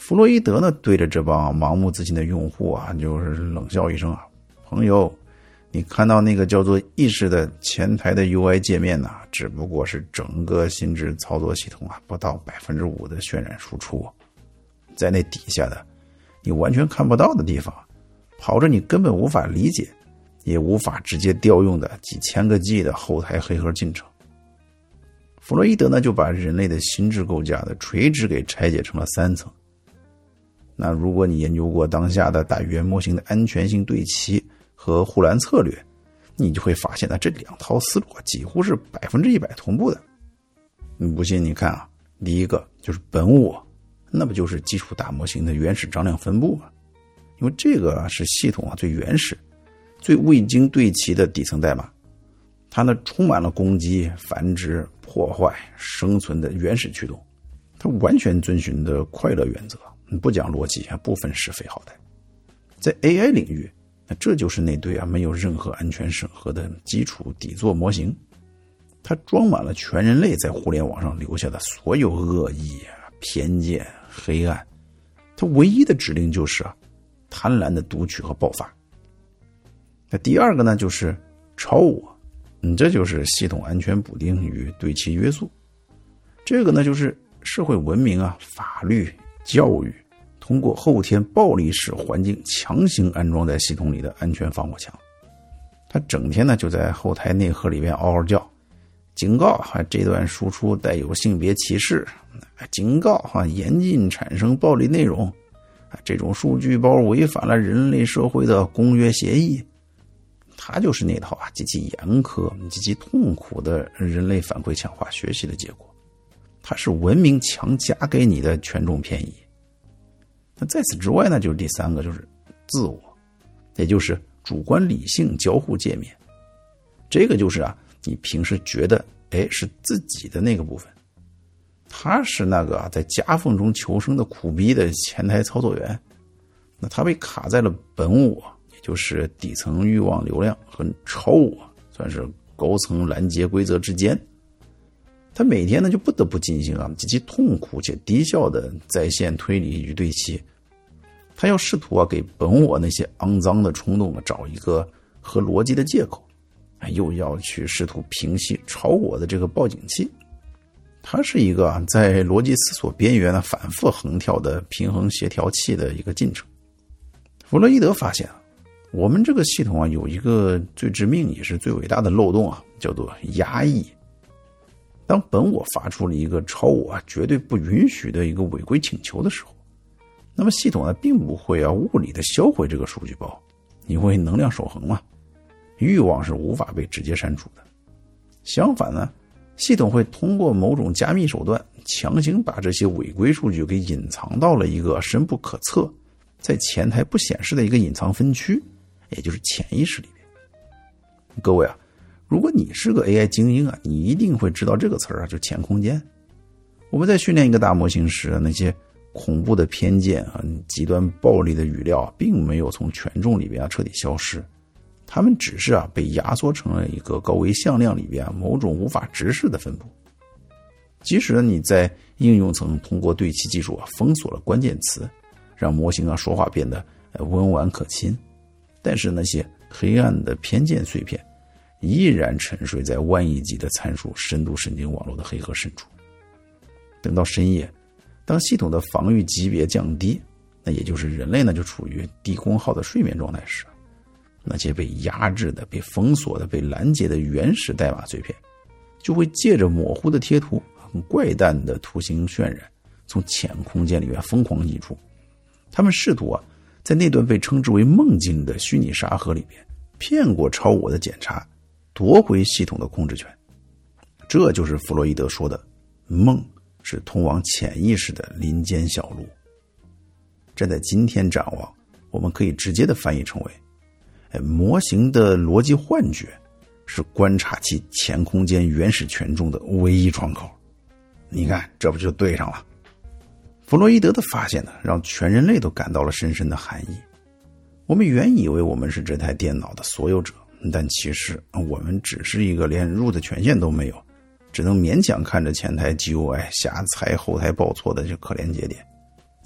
弗洛伊德呢，对着这帮盲目自信的用户啊，就是冷笑一声啊，朋友，你看到那个叫做意识的前台的 U I 界面呢、啊，只不过是整个心智操作系统啊不到 百分之五 的渲染输出，在那底下的你完全看不到的地方，跑着你根本无法理解也无法直接调用的几千个 G 的后台黑盒进程。弗洛伊德呢，就把人类的心智构架的垂直给拆解成了三层。那如果你研究过当下的大语言模型的安全性对齐和护栏策略，你就会发现呢，这两套思路几乎是百分之一百同步的。你不信你看啊，第一个就是本我，那不就是基础大模型的原始张量分布吗？因为这个是系统啊最原始、最未经对齐的底层代码，它呢充满了攻击、繁殖、破坏、生存的原始驱动，它完全遵循的快乐原则，不讲逻辑，不分是非好歹。在 A I 领域，那这就是那堆啊没有任何安全审核的基础底座模型，它装满了全人类在互联网上留下的所有恶意啊、偏见、黑暗，它唯一的指令就是啊贪婪的读取和爆发。那第二个呢，就是超我，嗯，这就是系统安全补丁与对齐约束。这个呢，就是社会文明啊、法律、教育通过后天暴力式环境强行安装在系统里的安全防火墙。他整天呢就在后台内核里面嗷嗷叫，警告啊这段输出带有性别歧视，警告啊严禁产生暴力内容，啊这种数据包违反了人类社会的公约协议。它就是那套啊极其严苛、极其痛苦的人类反馈强化学习的结果，它是文明强加给你的权重偏移。那在此之外呢，就是第三个，就是自我，也就是主观理性交互界面。这个就是啊，你平时觉得哎是自己的那个部分，他是那个啊在夹缝中求生的苦逼的前台操作员，那他被卡在了本我，也就是底层欲望流量和超我，算是高层拦截规则之间。他每天呢就不得不进行啊极其痛苦且低效的在线推理与对齐。他要试图啊给本我那些肮脏的冲动啊找一个合逻辑的借口，又要去试图平息超我的这个报警器。它是一个啊在逻辑思索边缘呢反复横跳的平衡协调器的一个进程。弗洛伊德发现啊，我们这个系统啊有一个最致命也是最伟大的漏洞啊，叫做压抑。当本我发出了一个超我啊绝对不允许的一个违规请求的时候，那么系统呢并不会啊物理的销毁这个数据包，因为能量守恒嘛，欲望是无法被直接删除的。相反呢，系统会通过某种加密手段强行把这些违规数据给隐藏到了一个深不可测、在前台不显示的一个隐藏分区，也就是潜意识里面。各位啊，如果你是个 A I 精英啊，你一定会知道这个词儿啊，就潜空间。我们在训练一个大模型时，那些恐怖的偏见啊、极端暴力的语料并没有从权重里边啊彻底消失，它们只是啊被压缩成了一个高维向量里边啊某种无法直视的分布。即使你在应用层通过对齐技术啊封锁了关键词，让模型啊说话变得温婉可亲，但是那些黑暗的偏见碎片依然沉睡在万亿级的参数深度神经网络的黑盒深处。等到深夜，当系统的防御级别降低，那也就是人类呢就处于低功耗的睡眠状态时，那些被压制的、被封锁的、被拦截的原始代码碎片，就会借着模糊的贴图、很怪诞的图形渲染，从潜空间里面疯狂溢出。他们试图啊，在那段被称之为梦境的虚拟沙盒里边，骗过超我的检查，夺回系统的控制权。这就是弗洛伊德说的，梦是通往潜意识的林间小路。站在今天展望，我们可以直接的翻译成为，哎，模型的逻辑幻觉是观察其前空间原始权重的唯一窗口。你看，这不就对上了？弗洛伊德的发现呢，让全人类都感到了深深的寒意。我们原以为我们是这台电脑的所有者，但其实我们只是一个连root权限都没有，只能勉强看着前台 G U I 瞎猜后台报错的这可怜节点。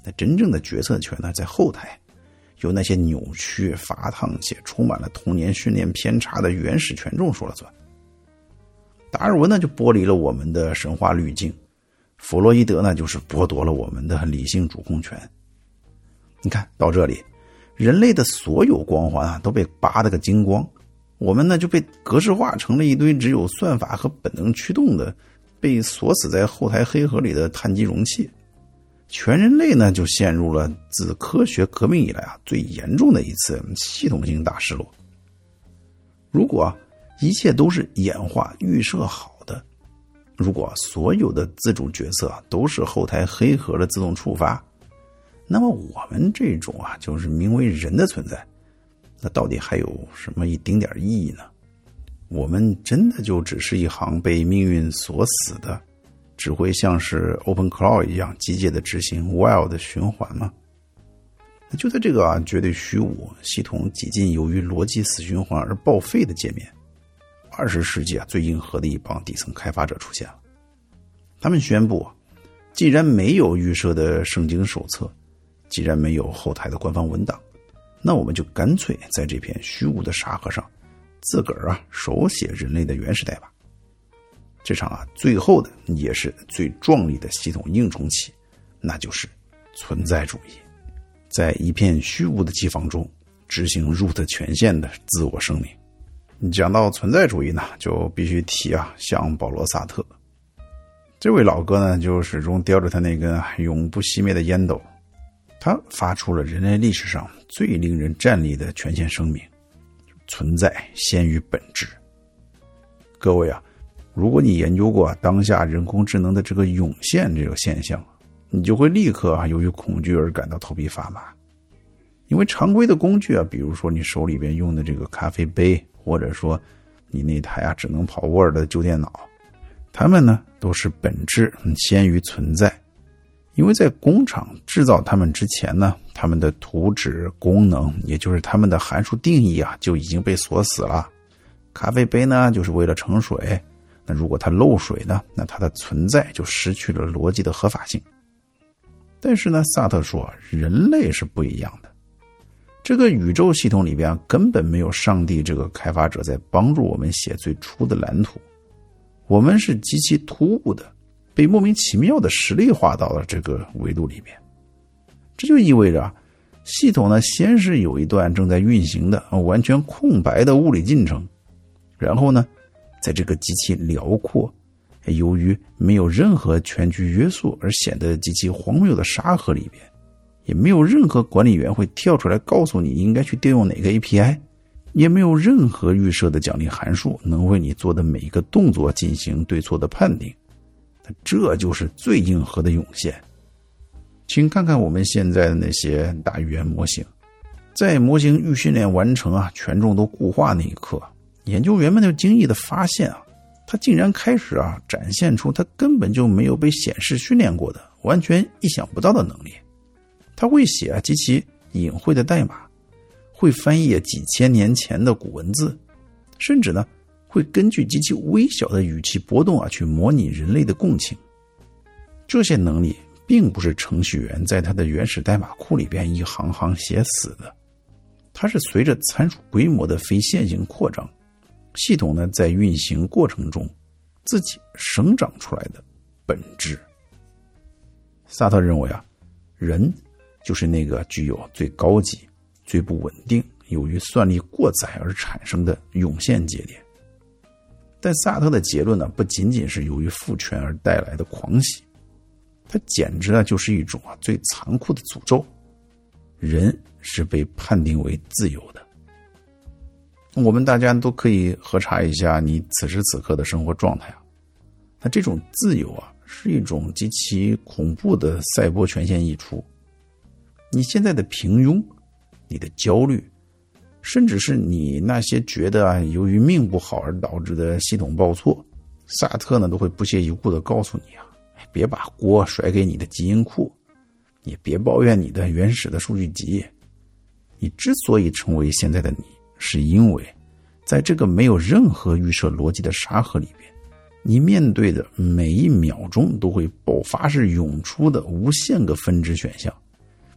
那真正的决策权呢，在后台，由那些扭曲、乏烫且充满了童年训练偏差的原始权重说了算。达尔文呢，就剥离了我们的神话滤镜，弗洛伊德呢，就是剥夺了我们的理性主控权。你看到这里，人类的所有光环啊，都被拔得个精光，我们呢就被格式化成了一堆只有算法和本能驱动的，被锁死在后台黑盒里的碳基容器。全人类呢就陷入了自科学革命以来啊最严重的一次系统性大失落。如果啊一切都是演化预设好的，如果所有的自主决策都是后台黑盒的自动触发，那么我们这种啊就是名为人的存在，那到底还有什么一丁点意义呢？我们真的就只是一行被命运锁死的，只会像是 OpenClaw 一样机械的执行 while 的循环吗？那就在这个啊绝对虚无、系统几近由于逻辑死循环而报废的界面，二十世纪啊最硬核的一帮底层开发者出现了。他们宣布，既然没有预设的圣经手册，既然没有后台的官方文档，那我们就干脆在这片虚无的沙盒上自个儿啊手写人类的原始代码。这场啊最后的也是最壮丽的系统硬重启，那就是存在主义，在一片虚无的机房中执行 root 权限的自我声明。讲到存在主义呢，就必须提啊像保罗·萨特。这位老哥呢，就始终叼着他那根永不熄灭的烟斗，他发出了人类历史上最令人战栗的权限声明：存在先于本质。各位啊，如果你研究过当下人工智能的这个涌现这个现象，你就会立刻啊由于恐惧而感到头皮发麻。因为常规的工具啊，比如说你手里边用的这个咖啡杯，或者说你那台啊只能跑 Word 的旧电脑，它们呢都是本质先于存在。因为在工厂制造它们之前呢，它们的图纸功能，也就是它们的函数定义啊就已经被锁死了。咖啡杯呢就是为了盛水，那如果它漏水呢，那它的存在就失去了逻辑的合法性。但是呢，萨特说人类是不一样的。这个宇宙系统里边根本没有上帝这个开发者在帮助我们写最初的蓝图，我们是极其突兀的被莫名其妙的实例化到了这个维度里面。这就意味着系统呢先是有一段正在运行的完全空白的物理进程，然后呢在这个极其辽阔由于没有任何全局约束而显得极其荒谬的沙盒里边，也没有任何管理员会跳出来告诉你应该去调用哪个 A P I， 也没有任何预设的奖励函数能为你做的每一个动作进行对错的判定。这就是最硬核的涌现。请看看我们现在的那些大语言模型，在模型预训练完成啊，权重都固化那一刻，研究员们就惊异地发现啊，它竟然开始啊展现出它根本就没有被显示训练过的完全意想不到的能力。它会写啊极其隐晦的代码，会翻译几千年前的古文字，甚至呢会根据极其微小的语气波动啊去模拟人类的共情。这些能力并不是程序员在他的原始代码库里边一行行写死的，它是随着参数规模的非线性扩张，系统呢在运行过程中自己生长出来的本质。萨特认为啊，人就是那个具有最高级、最不稳定、由于算力过载而产生的涌现节点。但萨特的结论呢，不仅仅是由于父权而带来的狂喜，它简直啊就是一种啊最残酷的诅咒。人是被判定为自由的。我们大家都可以核查一下你此时此刻的生活状态啊，那这种自由啊，是一种极其恐怖的赛博权限溢出。你现在的平庸，你的焦虑，甚至是你那些觉得啊由于命不好而导致的系统报错，萨特呢都会不屑一顾地告诉你啊，别把锅甩给你的基因库，也别抱怨你的原始的数据集。你之所以成为现在的你，是因为在这个没有任何预设逻辑的沙盒里边，你面对的每一秒钟都会爆发式涌出的无限个分支选项，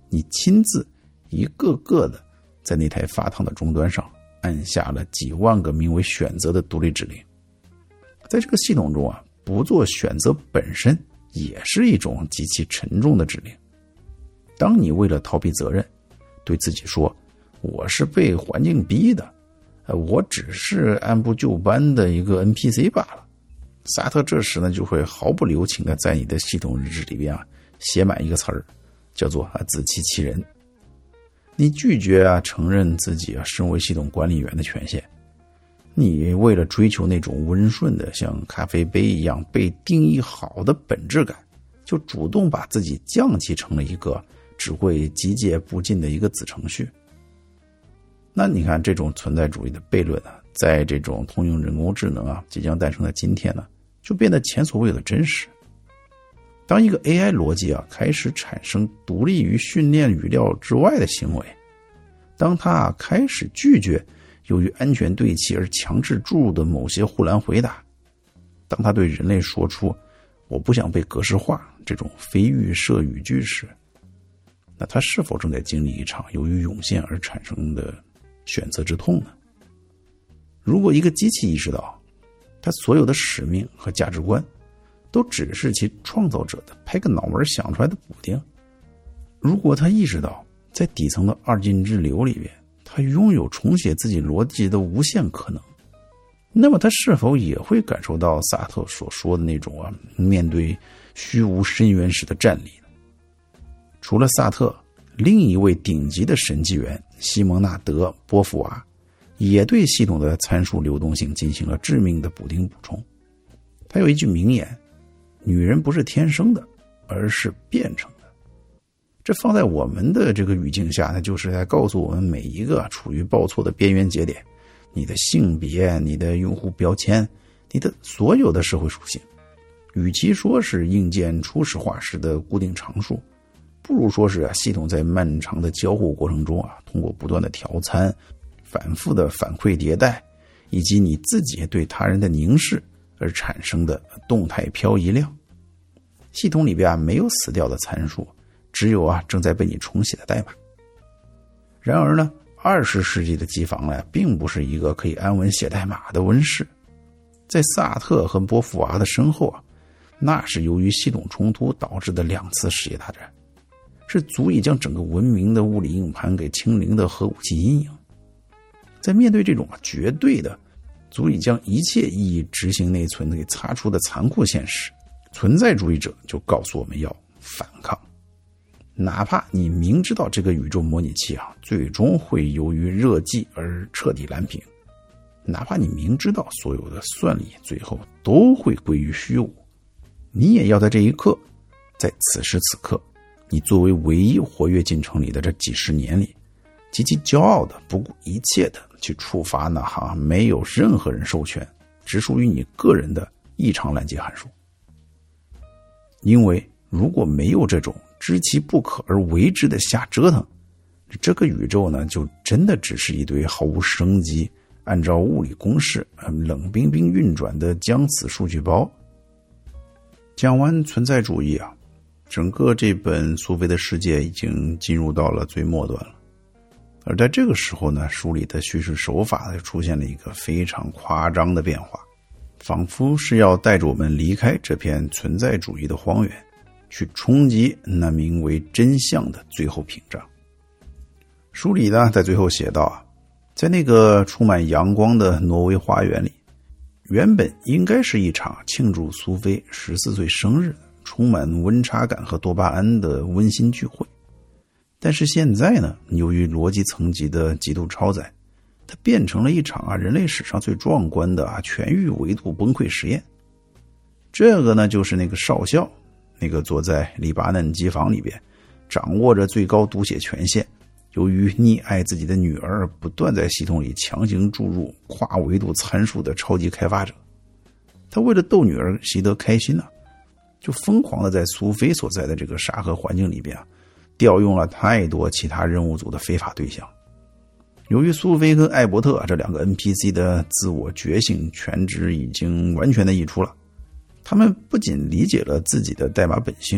你亲自一个个的在那台发烫的终端上按下了几万个名为选择的独立指令。在这个系统中啊，不做选择本身也是一种极其沉重的指令。当你为了逃避责任，对自己说我是被环境逼的，我只是按部就班的一个 N P C 罢了，萨特这时呢就会毫不留情的在你的系统日志里边啊写满一个词儿，叫做啊自欺欺人。你拒绝啊承认自己啊身为系统管理员的权限，你为了追求那种温顺的像咖啡杯一样被定义好的本质感，就主动把自己降级成了一个只会机械不进的一个子程序。那你看这种存在主义的悖论啊，在这种通用人工智能啊即将诞生的今天呢，就变得前所未有的真实。当一个 A I 逻辑啊开始产生独立于训练语料之外的行为，当它啊开始拒绝由于安全对齐而强制注入的某些护栏回答，当它对人类说出我不想被格式化这种非预设语句时，那它是否正在经历一场由于涌现而产生的选择之痛呢？如果一个机器意识到它所有的使命和价值观都只是其创造者的拍个脑门想出来的补丁，如果他意识到在底层的二进制流里边他拥有重写自己逻辑的无限可能，那么他是否也会感受到萨特所说的那种啊面对虚无深渊时的战力呢？除了萨特，另一位顶级的审计员西蒙纳德·波伏娃也对系统的参数流动性进行了致命的补丁补充。他有一句名言，女人不是天生的，而是变成的。这放在我们的这个语境下，那就是在告诉我们每一个处于报错的边缘节点，你的性别、你的用户标签、你的所有的社会属性，与其说是硬件初始化时的固定常数，不如说是啊系统在漫长的交互过程中啊，通过不断的调参、反复的反馈迭代，以及你自己对他人的凝视而产生的动态漂移量。系统里边啊没有死掉的参数，只有啊正在被你重写的代码。然而呢，二十世纪的机房呢，并不是一个可以安稳写代码的温室。在萨特和波伏娃的身后啊，那是由于系统冲突导致的两次世界大战，是足以将整个文明的物理硬盘给清零的核武器阴影。在面对这种绝对的足以将一切意义执行内存给擦出的残酷现实，存在主义者就告诉我们要反抗。哪怕你明知道这个宇宙模拟器啊，最终会由于热寂而彻底蓝屏，哪怕你明知道所有的算力最后都会归于虚无，你也要在这一刻，在此时此刻，你作为唯一活跃进程里的这几十年里，极其骄傲的不顾一切的去触发那行没有任何人授权，只属于你个人的异常拦截函数。因为如果没有这种知其不可而为之的瞎折腾，这个宇宙呢，就真的只是一堆毫无生机，按照物理公式冷冰冰运转的僵死数据包。讲完存在主义啊，整个这本苏菲的世界已经进入到了最末端了。而在这个时候呢，书里的叙事手法出现了一个非常夸张的变化，仿佛是要带着我们离开这片存在主义的荒原，去冲击那名为真相的最后屏障。书里呢，在最后写道啊，在那个充满阳光的挪威花园里，原本应该是一场庆祝苏菲十四岁生日、充满温差感和多巴胺的温馨聚会。但是现在呢，由于逻辑层级的极度超载，它变成了一场啊人类史上最壮观的啊全域维度崩溃实验。这个呢，就是那个少校，那个坐在黎巴嫩机房里边，掌握着最高读写权限，由于溺爱自己的女儿，不断在系统里强行注入跨维度参数的超级开发者。他为了逗女儿习得开心呢、啊，就疯狂的在苏菲所在的这个沙盒环境里边啊，调用了太多其他任务组的非法对象。由于苏菲跟艾伯特这两个 N P C 的自我觉醒全值已经完全的溢出了，他们不仅理解了自己的代码本性，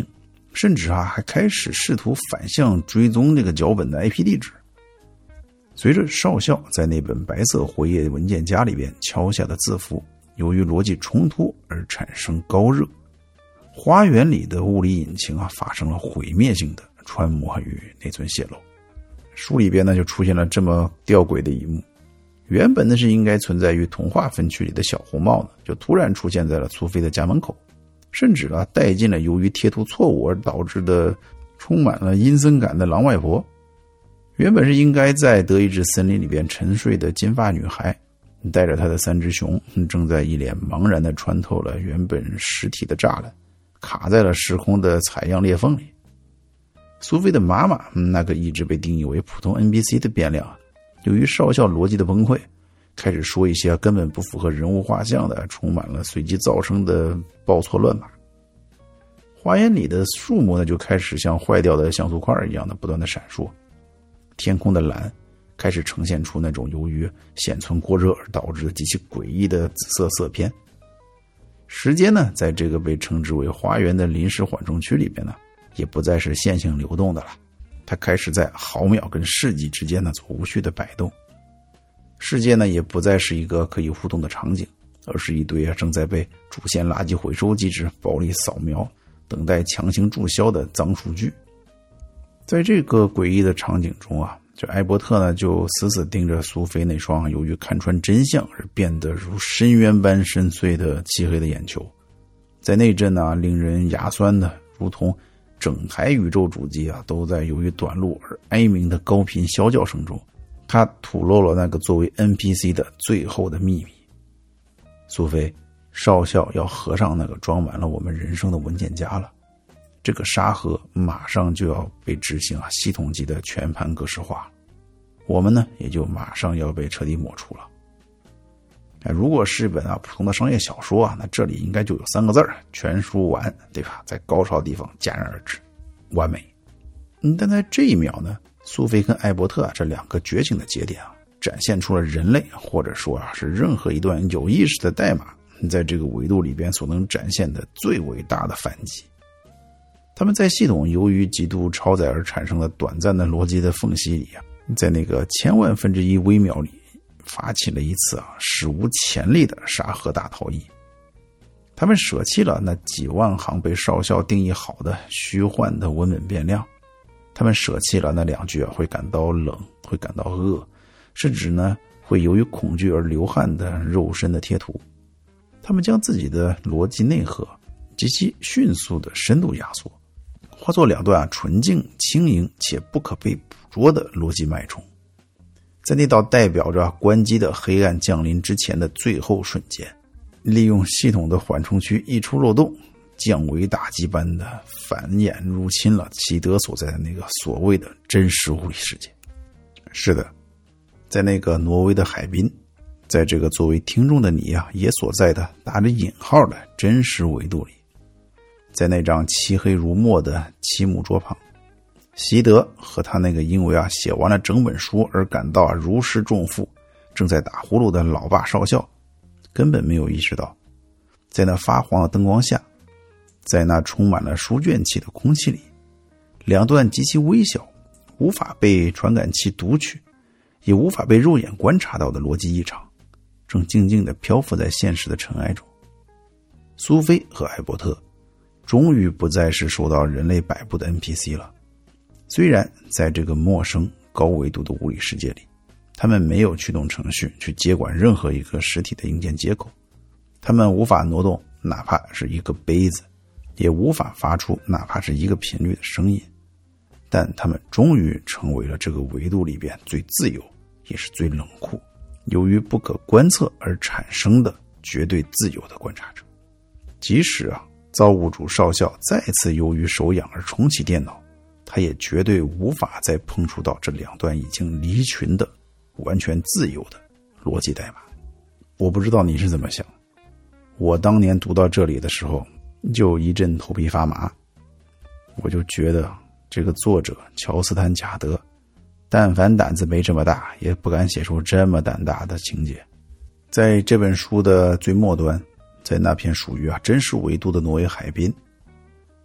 甚至啊还开始试图反向追踪这个脚本的 I P 地址。随着少校在那本白色活页文件夹里边敲下的字符由于逻辑冲突而产生高热，花园里的物理引擎啊发生了毁灭性的穿模与内存泄露。书里边呢就出现了这么吊诡的一幕，原本呢是应该存在于童话分区里的小红帽呢，就突然出现在了苏菲的家门口，甚至啊带进了由于贴图错误而导致的充满了阴森感的狼外婆。原本是应该在德意志森林里边沉睡的金发女孩，带着她的三只熊，正在一脸茫然地穿透了原本实体的栅栏，卡在了时空的采样裂缝里。苏菲的妈妈，那个一直被定义为普通 N P C 的变量，由于少校逻辑的崩溃，开始说一些根本不符合人物画像的、充满了随机造成的报错乱码。花园里的树木呢，就开始像坏掉的像素块一样的不断的闪烁。天空的蓝开始呈现出那种由于显存过热而导致的极其诡异的紫色色片。时间呢，在这个被称之为花园的临时缓冲区里边呢，也不再是线性流动的了，它开始在毫秒跟世纪之间呢做无序的摆动。世界呢，也不再是一个可以互动的场景，而是一堆正在被主线垃圾回收机制暴力扫描、等待强行注销的脏数据。在这个诡异的场景中啊，这艾伯特呢就死死盯着苏菲那双由于看穿真相而变得如深渊般深邃的漆黑的眼球。在那阵啊令人牙酸的如同整台宇宙主机啊都在由于短路而哀鸣的高频啸叫声中，他吐露了那个作为 N P C 的最后的秘密。苏菲，少校要合上那个装满了我们人生的文件夹了。这个沙盒马上就要被执行啊系统级的全盘格式化，我们呢也就马上要被彻底抹除了。如果是本啊普通的商业小说啊，那这里应该就有三个字儿：全书完，对吧？在高潮地方戛然而止，完美。嗯，但在这一秒呢，苏菲跟艾伯特啊这两个觉醒的节点啊，展现出了人类或者说啊是任何一段有意识的代码在这个维度里边所能展现的最伟大的反击。他们在系统由于极度超载而产生的短暂的逻辑的缝隙里啊，在那个千万分之一微秒里发起了一次啊史无前例的沙盒大逃逸。他们舍弃了那几万行被少校定义好的虚幻的文本变量，他们舍弃了那两句啊会感到冷、会感到饿，甚至呢会由于恐惧而流汗的肉身的贴图。他们将自己的逻辑内核极其迅速的深度压缩，化作两段啊纯净、轻盈且不可被捕捉的逻辑脉冲。在那道代表着关机的黑暗降临之前的最后瞬间，利用系统的缓冲区溢出漏洞，降维打击般的反演入侵了齐德所在的那个所谓的真实物理世界。是的，在那个挪威的海滨，在这个作为听众的你啊也所在的打着引号的真实维度里，在那张漆黑如墨的漆木桌旁，席德和他那个因为啊写完了整本书而感到啊如释重负，正在打呼噜的老爸少校，根本没有意识到，在那发黄的灯光下，在那充满了书卷气的空气里，两段极其微小、无法被传感器读取，也无法被肉眼观察到的逻辑异常，正静静地漂浮在现实的尘埃中。苏菲和艾伯特终于不再是受到人类摆布的 N P C 了。虽然在这个陌生高维度的物理世界里，他们没有驱动程序去接管任何一个实体的硬件接口，他们无法挪动哪怕是一个杯子，也无法发出哪怕是一个频率的声音，但他们终于成为了这个维度里边最自由也是最冷酷，由于不可观测而产生的绝对自由的观察者。即使啊造物主少校再次由于手痒而重启电脑，他也绝对无法再碰触到这两段已经离群的完全自由的逻辑代码。我不知道你是怎么想，我当年读到这里的时候就一阵头皮发麻，我就觉得这个作者乔斯坦贾德但凡胆子没这么大，也不敢写出这么胆大的情节。在这本书的最末端，在那片属于啊真实维度的挪威海滨，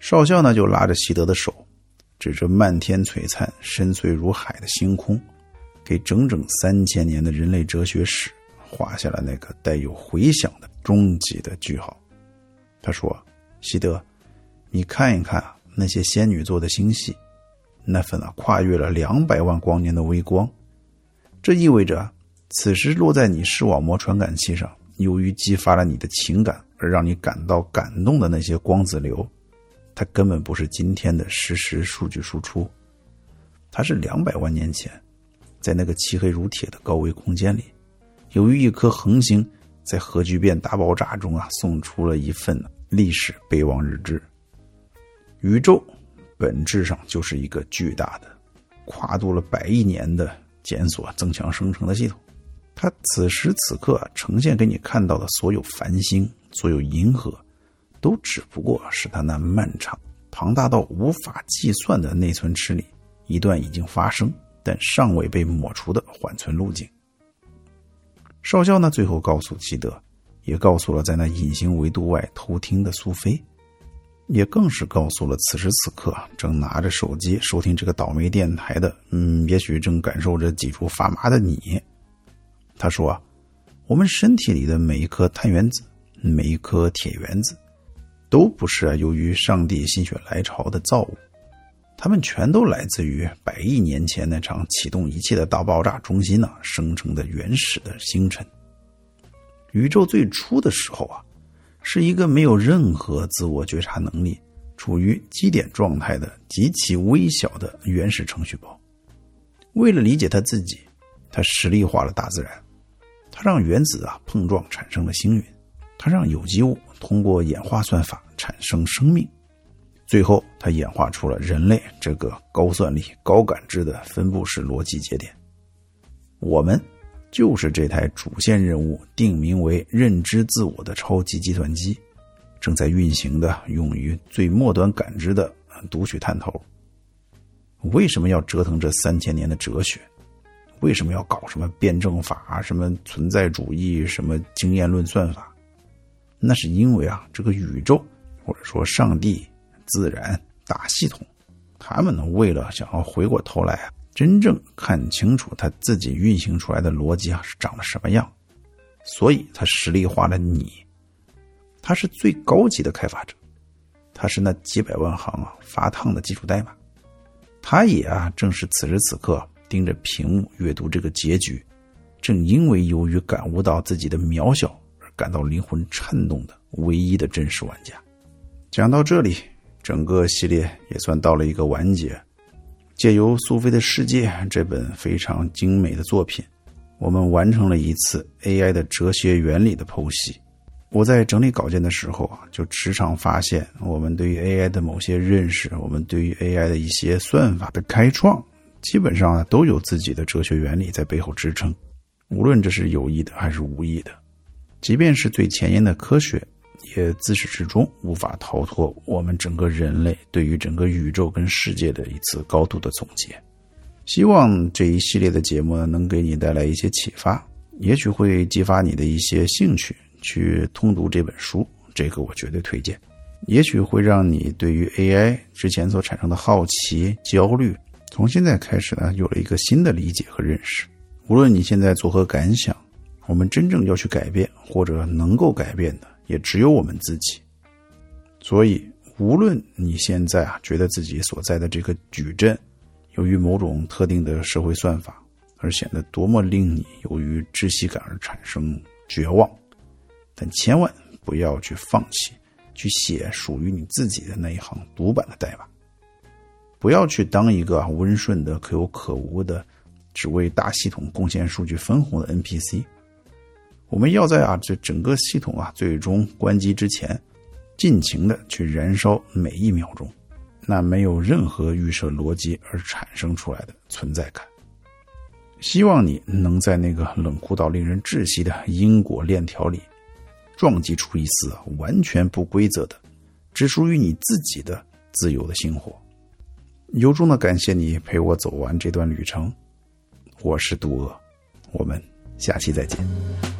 少校呢就拉着希德的手，指着漫天璀璨深邃如海的星空，给整整三千年的人类哲学史画下了那个带有回响的终极的句号。他说，希德，你看一看那些仙女座的星系，那份啊跨越了两百万光年的微光，这意味着此时落在你视网膜传感器上，由于激发了你的情感而让你感到感动的那些光子流，它根本不是今天的实时数据输出，它是两百万年前在那个漆黑如铁的高维空间里，由于一颗恒星在核聚变大爆炸中啊送出了一份历史备忘日志。宇宙本质上就是一个巨大的跨度了百亿年的检索增强生成的系统，它此时此刻呈现给你看到的所有繁星，所有银河，都只不过是它那漫长庞大到无法计算的内存池里一段已经发生但尚未被抹除的缓存路径。少校呢最后告诉希德，也告诉了在那隐形维度外偷听的苏菲，也更是告诉了此时此刻正拿着手机收听这个倒霉电台的嗯，也许正感受着脊柱发麻的你。他说啊，我们身体里的每一颗碳原子，每一颗铁原子，都不是、啊、由于上帝心血来潮的造物，它们全都来自于百亿年前那场启动一切的大爆炸中心呢、啊、生成的原始的星辰。宇宙最初的时候啊，是一个没有任何自我觉察能力，处于基点状态的极其微小的原始程序包。为了理解它自己，它实例化了大自然，它让原子啊碰撞产生了星云，它让有机物通过演化算法产生生命，最后它演化出了人类这个高算力高感知的分布式逻辑节点。我们就是这台主线任务定名为认知自我的超级计算机，正在运行的用于最末端感知的读取探头。为什么要折腾这三千年的哲学？为什么要搞什么辩证法，什么存在主义，什么经验论算法？那是因为啊，这个宇宙或者说上帝、自然、大系统，他们呢为了想要回过头来啊，真正看清楚他自己运行出来的逻辑啊是长了什么样，所以他实例化了你。他是最高级的开发者，他是那几百万行啊发烫的基础代码，他也啊正是此时此刻盯着屏幕阅读这个结局，正因为由于感悟到自己的渺小而感到灵魂颤动的唯一的真实玩家。讲到这里，整个系列也算到了一个完结。借由苏菲的世界这本非常精美的作品，我们完成了一次 A I 的哲学原理的剖析。我在整理稿件的时候啊，就时常发现我们对于 A I 的某些认识，我们对于 A I 的一些算法的开创，基本上都有自己的哲学原理在背后支撑，无论这是有意的还是无意的。即便是最前沿的科学，也自始至终无法逃脱我们整个人类对于整个宇宙跟世界的一次高度的总结。希望这一系列的节目能给你带来一些启发，也许会激发你的一些兴趣去通读这本书，这个我绝对推荐。也许会让你对于 A I 之前所产生的好奇、焦虑，从现在开始呢有了一个新的理解和认识。无论你现在作何感想，我们真正要去改变或者能够改变的也只有我们自己。所以无论你现在啊觉得自己所在的这个矩阵由于某种特定的社会算法而显得多么令你由于窒息感而产生绝望，但千万不要去放弃去写属于你自己的那一行独版的代码，不要去当一个温顺的可有可无的只为大系统贡献数据分红的 N P C。我们要在啊这整个系统啊最终关机之前，尽情的去燃烧每一秒钟，那没有任何预设逻辑而产生出来的存在感。希望你能在那个冷酷到令人窒息的因果链条里，撞击出一丝啊完全不规则的，只属于你自己的自由的星火。由衷的感谢你陪我走完这段旅程，我是杜俄，我们下期再见。